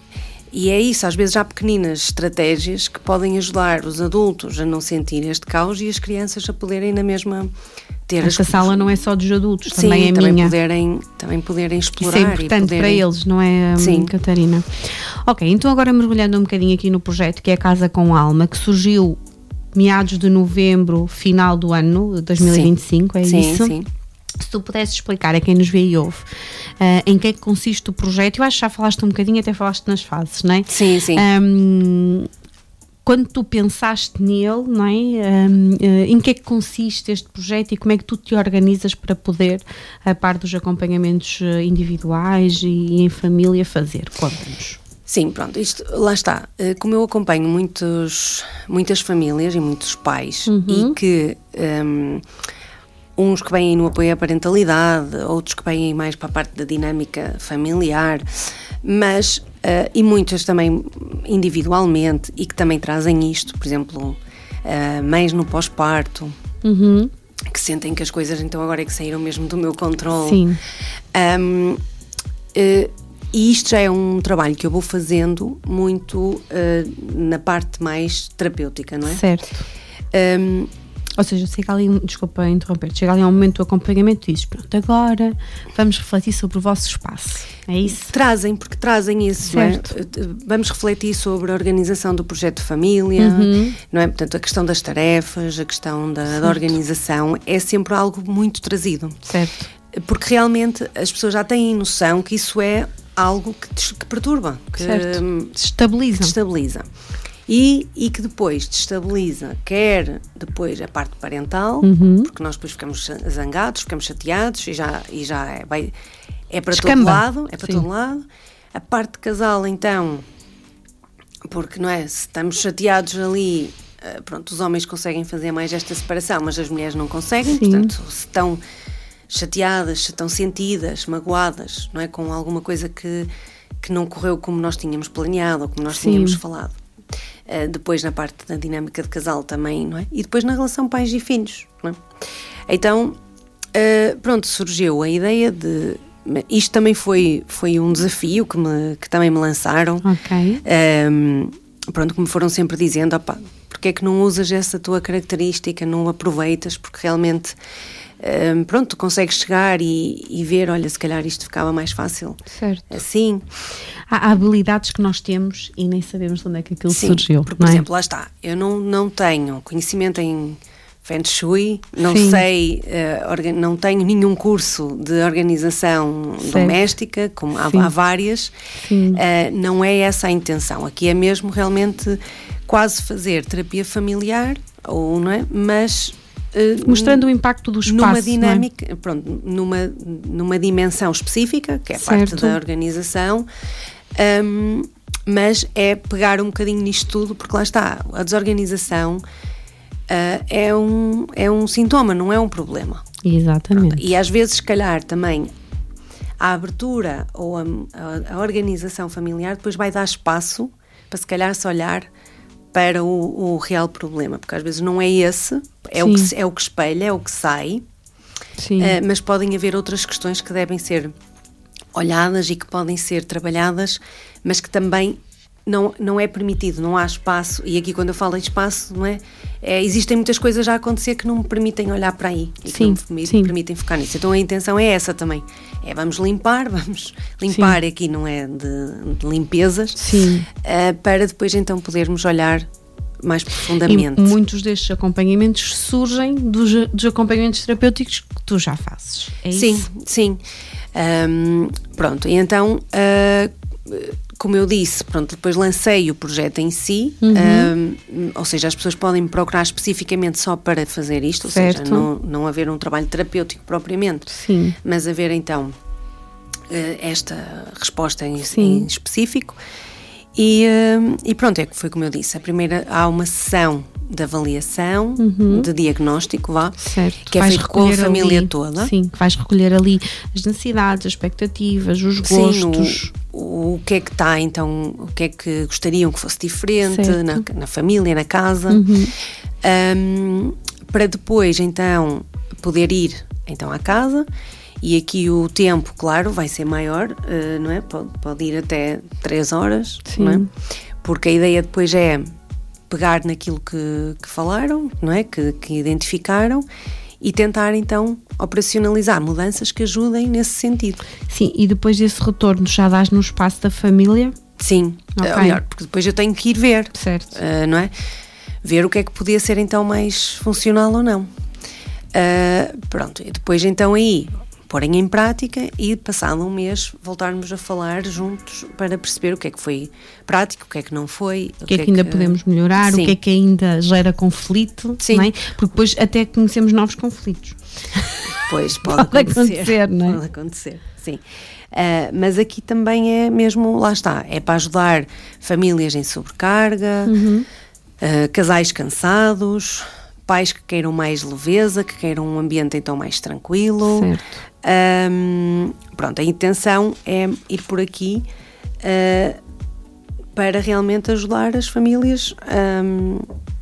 E é isso, às vezes há pequeninas estratégias que podem ajudar os adultos a não sentir este caos e as crianças a poderem na mesma ter... Esta as... sala não é só dos adultos, Sim, também é também minha. Poderem, também poderem explorar. Isso é importante e poderem... para eles, não é, Sim. Catarina? Ok, então agora mergulhando um bocadinho aqui no projeto, que é a Casa com Alma, que surgiu meados de novembro, final do ano dois mil e vinte e cinco, é sim, isso? Sim, sim. Se tu pudesses explicar a quem nos vê e ouve uh, em que é que consiste o projeto, eu acho que já falaste um bocadinho, até falaste nas fases, não é? Sim, sim. Um, quando tu pensaste nele, não é? Um, uh, em que é que consiste este projeto e como é que tu te organizas para poder, a par dos acompanhamentos individuais e, e em família, fazer? Conta-nos. Sim, pronto, isto, lá está. Como eu acompanho muitos, muitas famílias e muitos pais, uhum. e que... Um, uns que vêm no apoio à parentalidade, outros que vêm mais para a parte da dinâmica familiar, mas, uh, e muitas também individualmente, e que também trazem isto, por exemplo, uh, mães no pós-parto, uhum. que sentem que as coisas então agora é que saíram mesmo do meu controle. Sim. Um, uh, e isto já é um trabalho que eu vou fazendo muito uh, na parte mais terapêutica, não é? Certo. Um, Ou seja, chega ali, desculpa interromper, chega ali a um momento do acompanhamento e diz, pronto, agora vamos refletir sobre o vosso espaço, é isso? Trazem, porque trazem isso, certo. Não é? Vamos refletir sobre a organização do projeto de família, uhum. não é? Portanto, a questão das tarefas, a questão da, da organização, é sempre algo muito trazido. Certo. Porque realmente as pessoas já têm noção que isso é algo que, que perturba, que destabiliza. destabiliza. E, e que depois destabiliza, quer depois a parte parental, uhum. porque nós depois ficamos zangados, ficamos chateados e já, e já é, vai, é para Descamba. todo lado, é para Sim. todo lado. A parte de casal, então, porque não é, se estamos chateados ali, pronto, os homens conseguem fazer mais esta separação, mas as mulheres não conseguem. Sim. Portanto, se estão chateadas, se estão sentidas, magoadas, não é, com alguma coisa que, que não correu como nós tínhamos planeado ou como nós Sim. tínhamos falado. Uh, depois na parte da dinâmica de casal também, não é? E depois na relação pais e filhos, não é? Então, uh, pronto, surgiu a ideia de... Isto também foi, foi um desafio que, me, que também me lançaram. Ok. Um, pronto, que me foram sempre dizendo, opá, porque é que não usas essa tua característica, não aproveitas, porque realmente... Um, pronto, tu consegues chegar e, e ver, olha, se calhar isto ficava mais fácil. Certo. Assim. Há, há habilidades que nós temos e nem sabemos de onde é que aquilo Sim, surgiu. Porque, por não é? exemplo, lá está, eu não, não tenho conhecimento em Feng Shui, não Sim. sei, uh, orga, não tenho nenhum curso de organização certo. doméstica, como há, há várias, uh, não é essa a intenção. Aqui é mesmo realmente quase fazer terapia familiar, ou, não é? Mas... Uh, mostrando o impacto do espaço, numa dinâmica, não é? pronto, numa, numa dimensão específica, que é a certo. parte da organização, um, mas é pegar um bocadinho nisto tudo, porque lá está, a desorganização uh, é, um, é um sintoma, não é um problema. Exatamente. Pronto, e às vezes, se calhar, também a abertura ou a, a, a organização familiar depois vai dar espaço para se calhar se olhar para o, o real problema, porque às vezes não é esse, é, o que, é o que espelha, é o que sai, Sim. Uh, mas podem haver outras questões que devem ser olhadas e que podem ser trabalhadas, mas que também não, não é permitido, não há espaço, e aqui quando eu falo em espaço, não é? É, existem muitas coisas a acontecer que não me permitem olhar para aí, e sim, que não me sim. permitem focar nisso. Então a intenção é essa também, é vamos limpar, vamos limpar, sim. aqui não é de, de limpezas, uh, para depois então podermos olhar mais profundamente. E muitos destes acompanhamentos surgem dos, dos acompanhamentos terapêuticos que tu já fazes, é sim, isso? Sim, sim. Um, pronto, e então, uh, como eu disse, pronto, depois lancei o projeto em si, uhum. um, ou seja, as pessoas podem me procurar especificamente só para fazer isto, certo. ou seja, não, não haver um trabalho terapêutico propriamente, sim. mas haver então uh, esta resposta em, em específico. E, uh, e pronto, é que foi como eu disse, a primeira, há uma sessão de avaliação, uhum. de diagnóstico, vá, certo. que é vais feito com a família ali, toda. Sim, que vais recolher ali as necessidades, as expectativas, os gostos. Sim, o, o que é que está, então, o que é que gostariam que fosse diferente na, na família, na casa, uhum. um, para depois, então, poder ir então à casa. E aqui o tempo, claro, vai ser maior, uh, não é? Pode, pode ir até três horas, sim. não é? Porque a ideia depois é pegar naquilo que, que falaram, não é? Que, que identificaram e tentar então operacionalizar mudanças que ajudem nesse sentido. Sim, e depois desse retorno já dás no espaço da família? Sim, okay. uh, melhor, porque depois eu tenho que ir ver, certo. Uh, não é? Ver o que é que podia ser então mais funcional ou não. Uh, pronto, e depois então aí porem em prática e passado um mês voltarmos a falar juntos para perceber o que é que foi prático, o que é que não foi, o que é que, que ainda que... podemos melhorar, sim. o que é que ainda gera conflito, sim. não é? Porque depois até conhecemos novos conflitos. Pois, pode, pode acontecer, acontecer, não é? Pode acontecer, sim. Uh, mas aqui também é mesmo, lá está, é para ajudar famílias em sobrecarga, uhum. uh, casais cansados, pais que queiram mais leveza, que queiram um ambiente então mais tranquilo. Certo. Um, pronto, a intenção é ir por aqui uh, para realmente ajudar as famílias um,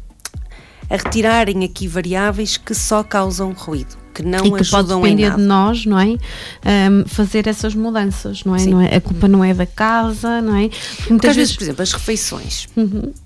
a retirarem aqui variáveis que só causam ruído, que não e que ajudam pode em depender nada. de nós, não é? Um, fazer essas mudanças, não é? não é? A culpa não é da casa, não é? Porque muitas vezes, por exemplo, as refeições. Uhum. Uh,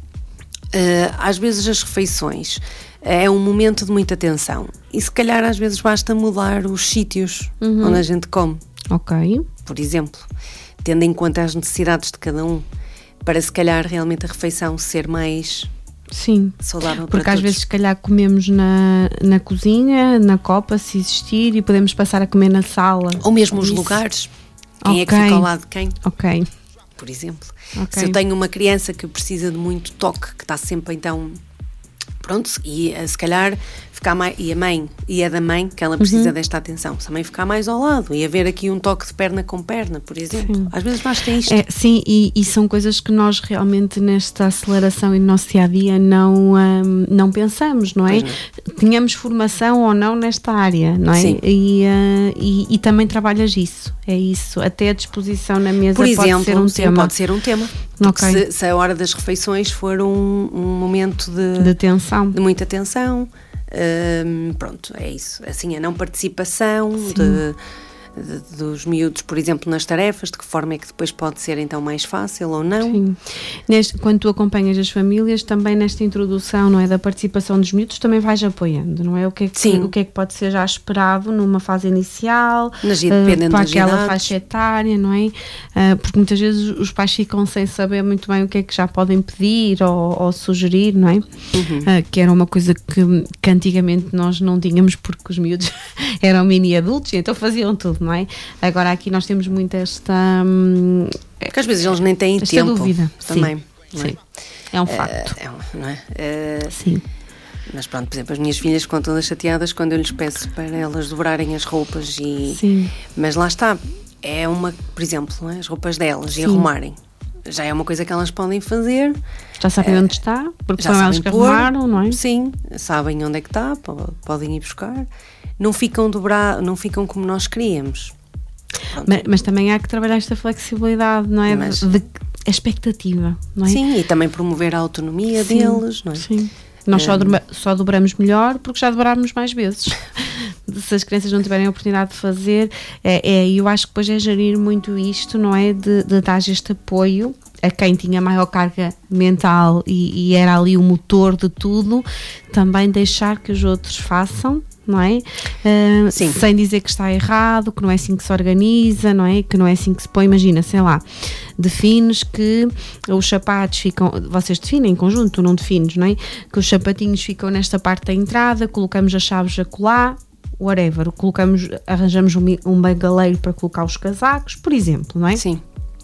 às vezes as refeições é um momento de muita tensão e se calhar às vezes basta mudar os sítios uhum. onde a gente come. Ok. Por exemplo, tendo em conta as necessidades de cada um, para se calhar realmente a refeição ser mais Sim, saudável porque para às todos. vezes se calhar comemos na, na cozinha, na copa, se existir, e podemos passar a comer na sala. Ou mesmo os Isso. lugares. Quem Ok. é que fica ao lado de quem? Ok. Por exemplo. Ok. Se eu tenho uma criança que precisa de muito toque, que está sempre então... Pronto, e se calhar ficar mais, e a mãe, e é da mãe que ela precisa uhum. desta atenção, se a mãe ficar mais ao lado e haver aqui um toque de perna com perna, por exemplo, sim. às vezes basta isto. É, sim, e, e são coisas que nós realmente nesta aceleração e no nosso dia-a-dia não, um, não pensamos, não é? Não. Tínhamos formação ou não nesta área, não é? Sim. E, uh, e, e também trabalhas isso, é isso, até a disposição na mesa por exemplo, pode ser um sim, tema. pode ser um tema. Okay. Se, se a hora das refeições for um, um momento de, de tensão, de muita tensão, um, pronto, é isso. Assim, a não participação de, de, dos miúdos, por exemplo, nas tarefas, de que forma é que depois pode ser então mais fácil ou não. Sim. Neste, quando tu acompanhas as famílias, também nesta introdução, não é, da participação dos miúdos, também vais apoiando, não é? O que é que, Sim. o que, é que pode ser já esperado numa fase inicial, Nas, uh, para aquela idades. faixa etária, não é? Uh, porque muitas vezes os pais ficam sem saber muito bem o que é que já podem pedir ou, ou sugerir, não é? Uhum. Uh, que era uma coisa que, que antigamente nós não tínhamos, porque os miúdos eram mini adultos e então faziam tudo, não é? Agora aqui nós temos muito esta... Hum, porque às vezes eles nem têm esta tempo dúvida. também. Sim, não é? sim. É um facto. Uh, é um, não é? Uh, sim. Mas pronto, por exemplo, as minhas filhas ficam todas chateadas quando eu lhes peço para elas dobrarem as roupas e... Sim. Mas lá está, é uma, por exemplo, não é? As roupas delas, sim, e arrumarem. Já é uma coisa que elas podem fazer. Já sabem uh, onde está, porque já foram elas que arrumaram, não é? Sim, sabem onde é que está, podem ir buscar. Não ficam dobrar, não ficam como nós queríamos. Mas, mas também há que trabalhar esta flexibilidade, não é? Mas, de, de a expectativa, não é? Sim, e também promover a autonomia sim, deles, não é? Sim. Nós só, dobra, só dobramos melhor porque já dobrámos mais vezes. Se as crianças não tiverem a oportunidade de fazer, é, é, eu acho que depois é gerir muito isto, não é? De, de dar este apoio a quem tinha maior carga mental e, e era ali o motor de tudo, também deixar que os outros façam, não é? Uh, sem dizer que está errado, que não é assim que se organiza, não é? Que não é assim que se põe. Imagina, sei lá, defines que os sapatos ficam, vocês definem em conjunto, tu não defines, não é? Que os sapatinhos ficam nesta parte da entrada, colocamos as chaves a colar, whatever, colocamos, arranjamos um, um bengaleiro para colocar os casacos, por exemplo, não é? Sim.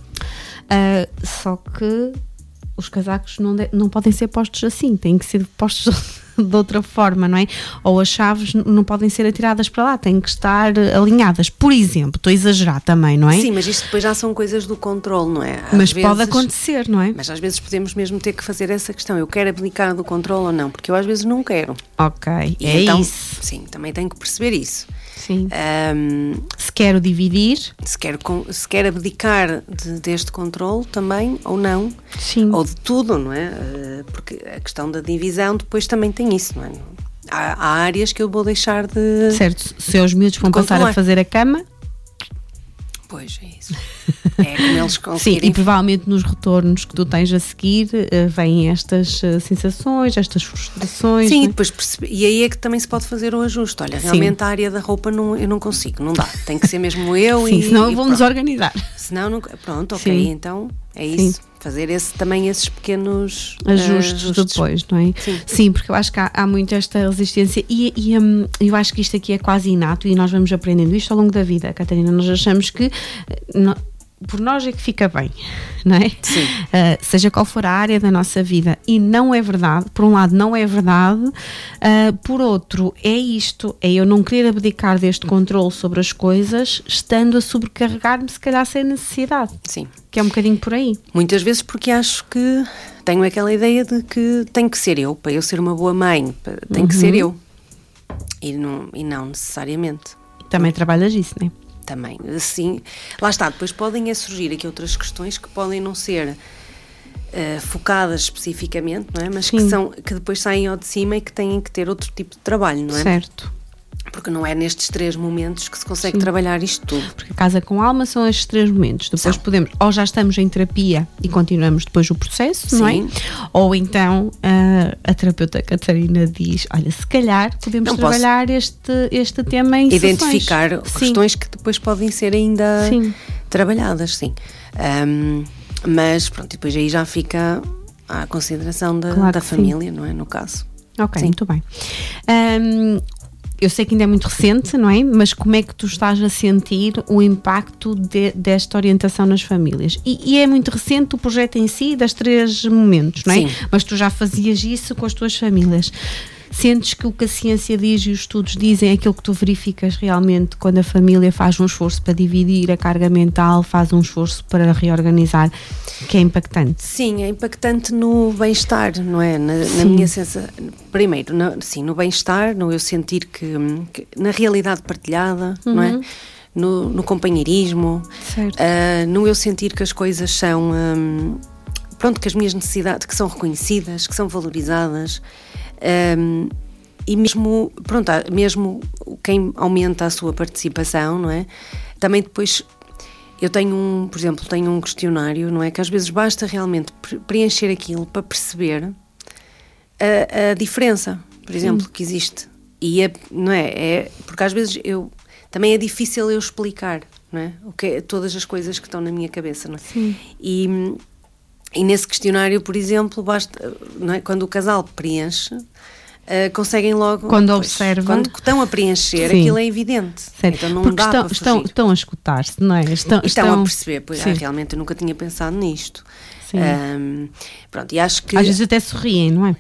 Uh, só que os casacos não, de, não podem ser postos assim, têm que ser postos de outra forma, não é? Ou as chaves não podem ser atiradas para lá, têm que estar alinhadas, por exemplo. Estou a exagerar também, não é? Sim, mas isto depois já são coisas do controle, não é? Às mas vezes, pode acontecer, não é? Mas às vezes podemos mesmo ter que fazer essa questão, eu quero abdicar do controle ou não, porque eu às vezes não quero. Ok, e é então, isso. Sim, também tenho que perceber isso. Sim. Um, se quero dividir, se quero, se quero abdicar de, deste controle também ou não, sim, ou de tudo, não é? Porque a questão da divisão depois também tem isso, não é? Há, há áreas que eu vou deixar de... Certo, se os miúdos vão passar a fazer a cama... Pois, é isso. É como eles conseguirem... Sim, e provavelmente nos retornos que tu tens a seguir uh, vêm estas uh, sensações, estas frustrações. Sim, né? e depois percebe... E aí é que também se pode fazer o ajuste. Olha, realmente sim, a área da roupa não, eu não consigo, não dá. Tem que ser mesmo eu sim, e... senão e vamos pronto. organizar. Senão, não... pronto, ok, sim, então é isso. Sim. Fazer esse, também esses pequenos ajustes, uh, ajustes depois, não é? Sim, sim, porque eu acho que há, há muito esta resistência e, e um, eu acho que isto aqui é quase inato e nós vamos aprendendo isto ao longo da vida, Catarina. Nós achamos que não, por nós é que fica bem, não é? Sim. Uh, seja qual for a área da nossa vida. E não é verdade, por um lado não é verdade, uh, por outro é isto, é eu não querer abdicar deste controle sobre as coisas, estando a sobrecarregar-me se calhar sem necessidade. Sim. Que é um bocadinho por aí. Muitas vezes porque acho que tenho aquela ideia de que tem que ser eu, para eu ser uma boa mãe, tem que uhum. ser eu. E não, e não necessariamente. Também trabalhas isso, não é? Também, assim, lá está, depois podem é surgir aqui outras questões que podem não ser uh, focadas especificamente, não é? Mas que, são, que depois saem ao de cima e que têm que ter outro tipo de trabalho, não é? Certo. Porque não é nestes três momentos que se consegue Sim. trabalhar isto tudo. Porque a casa com alma são estes três momentos. Depois são. podemos, ou já estamos em terapia e continuamos depois o processo, Sim. não é? Ou então a, a terapeuta Catarina diz, olha, se calhar podemos não trabalhar posso... este, este tema em identificar sessões. questões Sim. que depois podem ser ainda sim. trabalhadas, sim. Um, mas pronto, depois aí já fica à consideração da, claro da família, sim. não é? No caso. Ok, sim. muito bem. Um, Eu sei que ainda é muito recente, não é? Mas como é que tu estás a sentir o impacto de, desta orientação nas famílias? E, e é muito recente o projeto em si, das três momentos, não é? Sim. Mas tu já fazias isso com as tuas famílias. Sentes que o que a ciência diz e os estudos dizem é aquilo que tu verificas realmente quando a família faz um esforço para dividir a carga mental, faz um esforço para reorganizar, que é impactante? Sim, é impactante no bem-estar, não é? Na, na minha sensação, primeiro, na, sim, no bem-estar, no eu sentir que, que na realidade partilhada, uhum. não é? No, no companheirismo, uh, no eu sentir que as coisas são, um, pronto, que as minhas necessidades, que são reconhecidas, que são valorizadas. Um, e mesmo, pronto, mesmo quem aumenta a sua participação, não é? Também depois eu tenho um, por exemplo, tenho um questionário, não é? Que às vezes basta realmente preencher aquilo para perceber a, a diferença, por exemplo, Sim. que existe. E é, não é? É porque às vezes eu também é difícil eu explicar, não é? O que é, todas as coisas que estão na minha cabeça, não é? Sim. E E nesse questionário, por exemplo, basta, não é? Quando o casal preenche, uh, conseguem logo... Quando pois, observam... Quando estão a preencher, Sim. aquilo é evidente. Certo. Então não Porque dá estão, para estão, estão a escutar-se, não é? Estão, estão, estão a perceber, pois ah, realmente eu nunca tinha pensado nisto. Sim. Um, pronto, e acho que... Às vezes até sorriem, não é?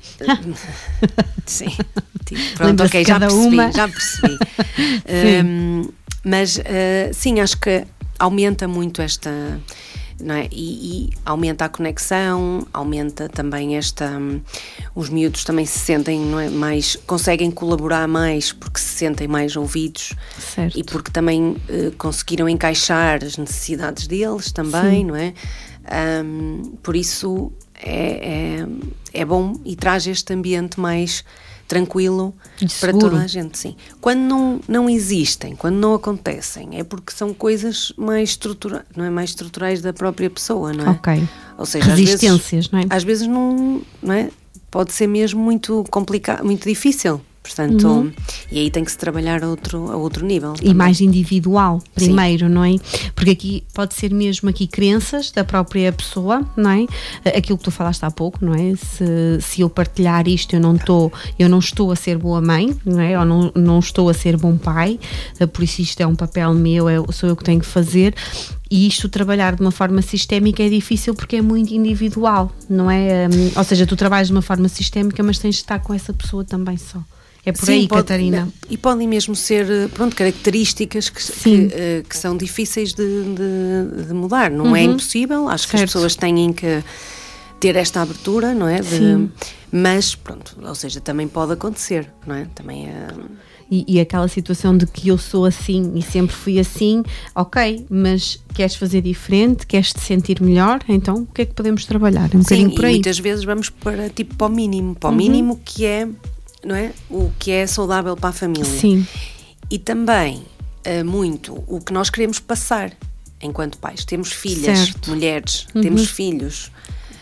Sim. Tipo, pronto, ok, já percebi, uma. já percebi. um, mas, uh, sim, acho que aumenta muito esta... Não é? e, e aumenta a conexão, aumenta também esta um, os miúdos também se sentem, não é, mais, conseguem colaborar mais porque se sentem mais ouvidos. Certo. E porque também uh, conseguiram encaixar as necessidades deles também. Sim. Não é? Um, por isso é, é, é bom e traz este ambiente mais tranquilo para toda a gente, sim. Quando não, não existem, quando não acontecem, é porque são coisas mais estruturais, não é? Mais estruturais da própria pessoa, não é? Ok. Ou seja, resistências, às vezes, não é? Às vezes não, não é? Pode ser mesmo muito complicado, muito difícil. Portanto, uhum. e aí tem que se trabalhar a outro, a outro nível. E também. mais individual, primeiro, Sim. não é? Porque aqui pode ser mesmo aqui crenças da própria pessoa, não é? Aquilo que tu falaste há pouco, não é? Se, se eu partilhar isto, eu não estou, eu não estou a ser boa mãe, não é? Ou não, não estou a ser bom pai, por isso isto é um papel meu, é, sou eu que tenho que fazer. E isto trabalhar de uma forma sistémica é difícil porque é muito individual, não é? Um, ou seja, tu trabalhas de uma forma sistémica, mas tens de estar com essa pessoa também só. É por Sim, aí, pode, Catarina. E podem mesmo ser, pronto, características que, que, que são difíceis de, de, de mudar. Não uhum. é impossível, acho certo. que as pessoas têm que ter esta abertura, não é? De, mas, pronto, ou seja, também pode acontecer, não é? Também é... E, e aquela situação de que eu sou assim e sempre fui assim, ok, mas queres fazer diferente, queres te sentir melhor, então o que é que podemos trabalhar? Um Sim, bocadinho por aí. E muitas vezes vamos para, tipo, para o mínimo, para o uhum. mínimo que é... não é? O que é saudável para a família. Sim. E também uh, muito o que nós queremos passar enquanto pais. Temos filhas, certo. mulheres, uhum. temos filhos.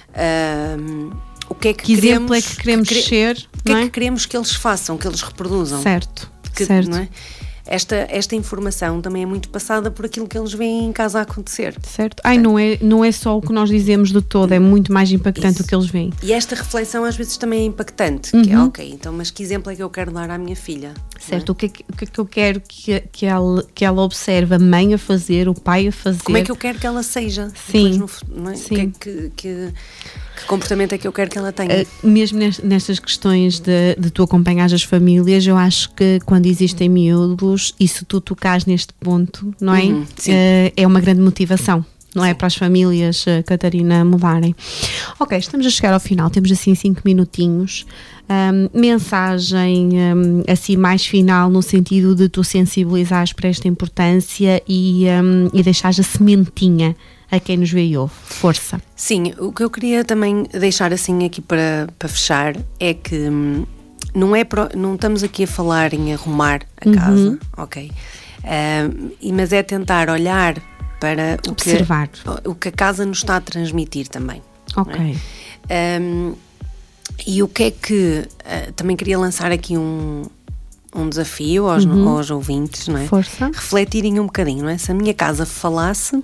Uh, o que é que, que queremos, exemplo é que queremos que, ser? O que não é é que queremos que eles façam, que eles reproduzam? Certo, que, certo. Não é? esta, esta informação também é muito passada por aquilo que eles veem em casa a acontecer. Certo. Ai, não é, não é só o que nós dizemos de todo, é muito mais impactante Isso. o que eles veem. E esta reflexão às vezes também é impactante, uhum. que é, ok, então, mas que exemplo é que eu quero dar à minha filha? Certo, é? o, que é que, o que é que eu quero que, que, ela, que ela observe a mãe a fazer, o pai a fazer? Como é que eu quero que ela seja? Sim. Depois, no, não é? Sim. O que, é que, que, que comportamento é que eu quero que ela tenha? Uh, mesmo nestas questões de, de tu acompanhar as famílias, eu acho que quando existem miúdos e se tu tocares neste ponto, não é? Uhum, uh, é uma grande motivação. Não é? Para as famílias, uh, Catarina, mudarem. Ok, estamos a chegar ao final, temos assim cinco minutinhos. Um, mensagem um, assim mais final no sentido de tu sensibilizares para esta importância e, um, e deixares a sementinha a quem nos vê e ouve. Força. Sim, o que eu queria também deixar assim aqui para, para fechar é que hum, não, é pro, não estamos aqui a falar em arrumar a casa, uhum. ok? Uh, mas é tentar olhar para o que, o que a casa nos está a transmitir também. Ok. É? Um, e o que é que... Uh, também queria lançar aqui um, um desafio aos, uhum. aos ouvintes, não é? Força. Refletirem um bocadinho, não é? Se a minha casa falasse,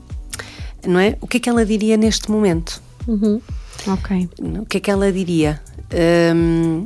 não é? O que é que ela diria neste momento? Uhum. Ok. O que é que ela diria? Um,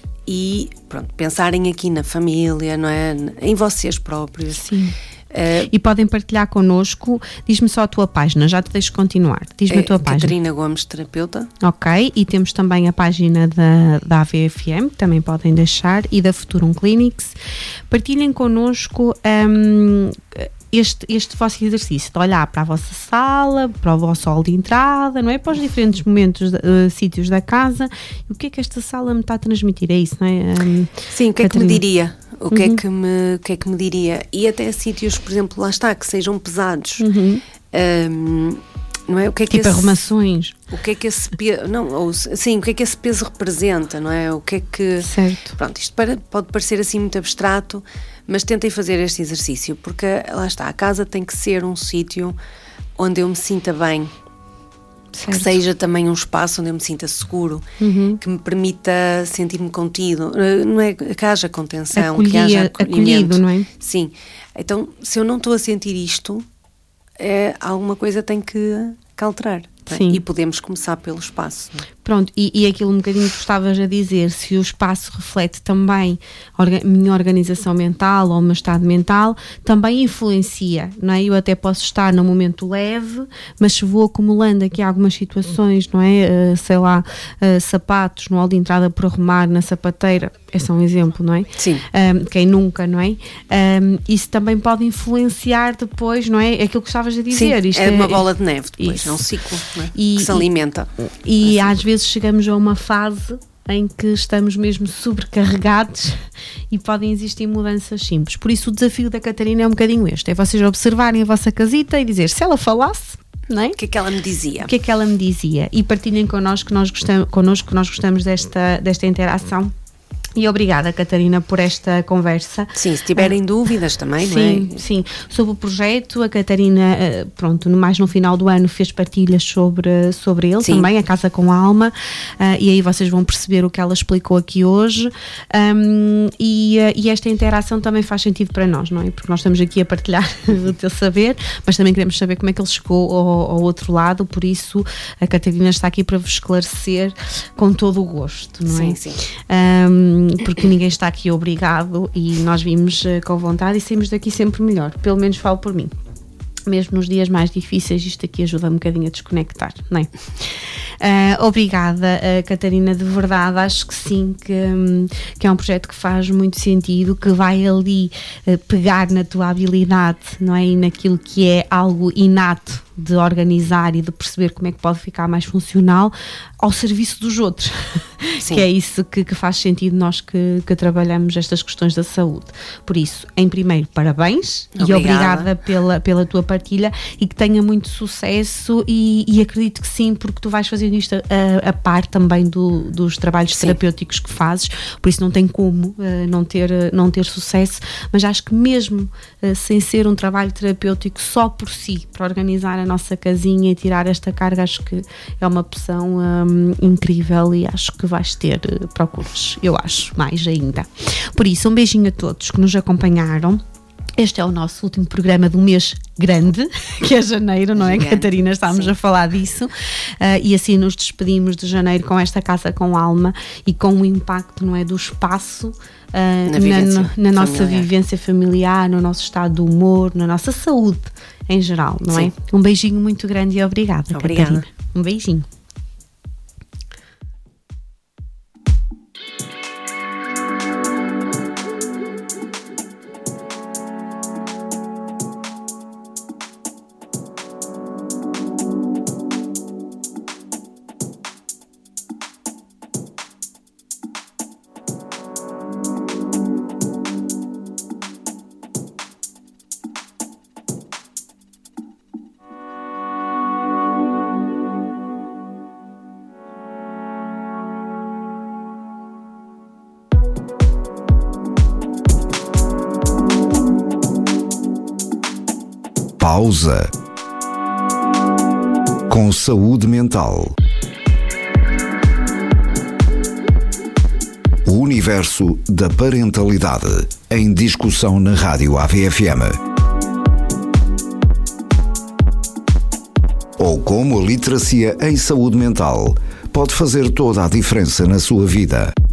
e, pronto, pensarem aqui na família, não é? Em vocês próprios. Sim. Uh, e podem partilhar connosco. Diz-me só a tua página, já te deixo continuar. Diz-me é, a tua página. Catarina Gomes, terapeuta. Ok, e temos também a página da, da A V F M, que também podem deixar, e da Futurum Clinics. Partilhem connosco um, este, este vosso exercício de olhar para a vossa sala, para o vosso hall de entrada, não é? Para os diferentes momentos, uh, sítios da casa. E o que é que esta sala me está a transmitir? É isso, não é? Um, Sim, o que é que me diria? O que, uhum. é que me, o que é que me diria? E até sítios, por exemplo, lá está, que sejam pesados. Uhum. Um, não é? O que é que tipo esse, arrumações. O que é que esse peso, não, ou, sim, o que é que esse peso representa, não é? O que é que... Certo. Pronto, isto para, pode parecer assim muito abstrato, mas tentem fazer este exercício, porque lá está, a casa tem que ser um sítio onde eu me sinta bem. Certo. Que seja também um espaço onde eu me sinta seguro, uhum. que me permita sentir-me contido, não é? Que haja contenção, Acolhia, que haja acolhimento. Acolhido, não é? Sim. Então, se eu não estou a sentir isto, é, alguma coisa tem que, que alterar. Sim. E podemos começar pelo espaço. Não é? Pronto, e, e aquilo um bocadinho que tu estavas a dizer, se o espaço reflete também a orga- minha organização mental ou o meu estado mental, também influencia, não é? Eu até posso estar num momento leve, mas se vou acumulando aqui algumas situações, não é? Uh, sei lá, uh, sapatos no hall de entrada por arrumar, na sapateira, é só um exemplo, não é? Sim. Um, quem nunca, não é? Um, isso também pode influenciar depois, não é? Aquilo que estavas a dizer. Sim, Isto é uma é, bola de neve depois, isso. É um ciclo, não é? E, que se alimenta. E, e assim. às vezes chegamos a uma fase em que estamos mesmo sobrecarregados e podem existir mudanças simples. Por isso o desafio da Catarina é um bocadinho este, é vocês observarem a vossa casita e dizer, se ela falasse, não é? O que é que ela me dizia? O que é que ela me dizia? E partilhem connosco que nós gostamos, connosco, que nós gostamos desta, desta interação. E obrigada, Catarina, por esta conversa. Sim, se tiverem ah, dúvidas também, sim, não é? Sim, sobre o projeto, a Catarina, pronto, mais no final do ano fez partilhas sobre, sobre ele, sim. Também, a Casa com a Alma, uh, e aí vocês vão perceber o que ela explicou aqui hoje, um, e, uh, e esta interação também faz sentido para nós, não é? Porque nós estamos aqui a partilhar o teu saber, mas também queremos saber como é que ele chegou ao, ao outro lado, por isso a Catarina está aqui para vos esclarecer com todo o gosto, não é? Sim, sim. Um, porque ninguém está aqui obrigado e nós vimos uh, com vontade e saímos daqui sempre melhor, pelo menos falo por mim. Mesmo nos dias mais difíceis, isto aqui ajuda um bocadinho a desconectar, não é? Uh, obrigada, uh, Catarina, de verdade, acho que sim, que, um, que é um projeto que faz muito sentido, que vai ali uh, pegar na tua habilidade, não é? E naquilo que é algo inato de organizar e de perceber como é que pode ficar mais funcional ao serviço dos outros. Sim. Que é isso que, que faz sentido nós que, que trabalhamos estas questões da saúde. Por isso, em primeiro, parabéns. Obrigada. E obrigada pela, pela tua partilha e que tenha muito sucesso e, e acredito que sim, porque tu vais fazer fazendo isto a, a par também do, dos trabalhos Sim. terapêuticos que fazes, por isso não tem como uh, não, ter, uh, não ter sucesso, mas acho que mesmo uh, sem ser um trabalho terapêutico só por si, para organizar a nossa casinha e tirar esta carga, acho que é uma opção um, incrível e acho que vais ter uh, procuras, eu acho, mais ainda. Por isso, um beijinho a todos que nos acompanharam. Este é o nosso último programa do mês grande, que é janeiro, não é, Gigante. Catarina? Estávamos Sim. a falar disso. Uh, e assim nos despedimos de janeiro com esta Casa com Alma e com o impacto, não é, do espaço uh, na, vivência na, na nossa vivência familiar, no nosso estado de humor, na nossa saúde em geral, não Sim. é? Um beijinho muito grande e obrigada, obrigada. Catarina. Um beijinho. Pausa. Com saúde mental. O universo da parentalidade em discussão na Rádio A V F M. Ou como a literacia em saúde mental pode fazer toda a diferença na sua vida.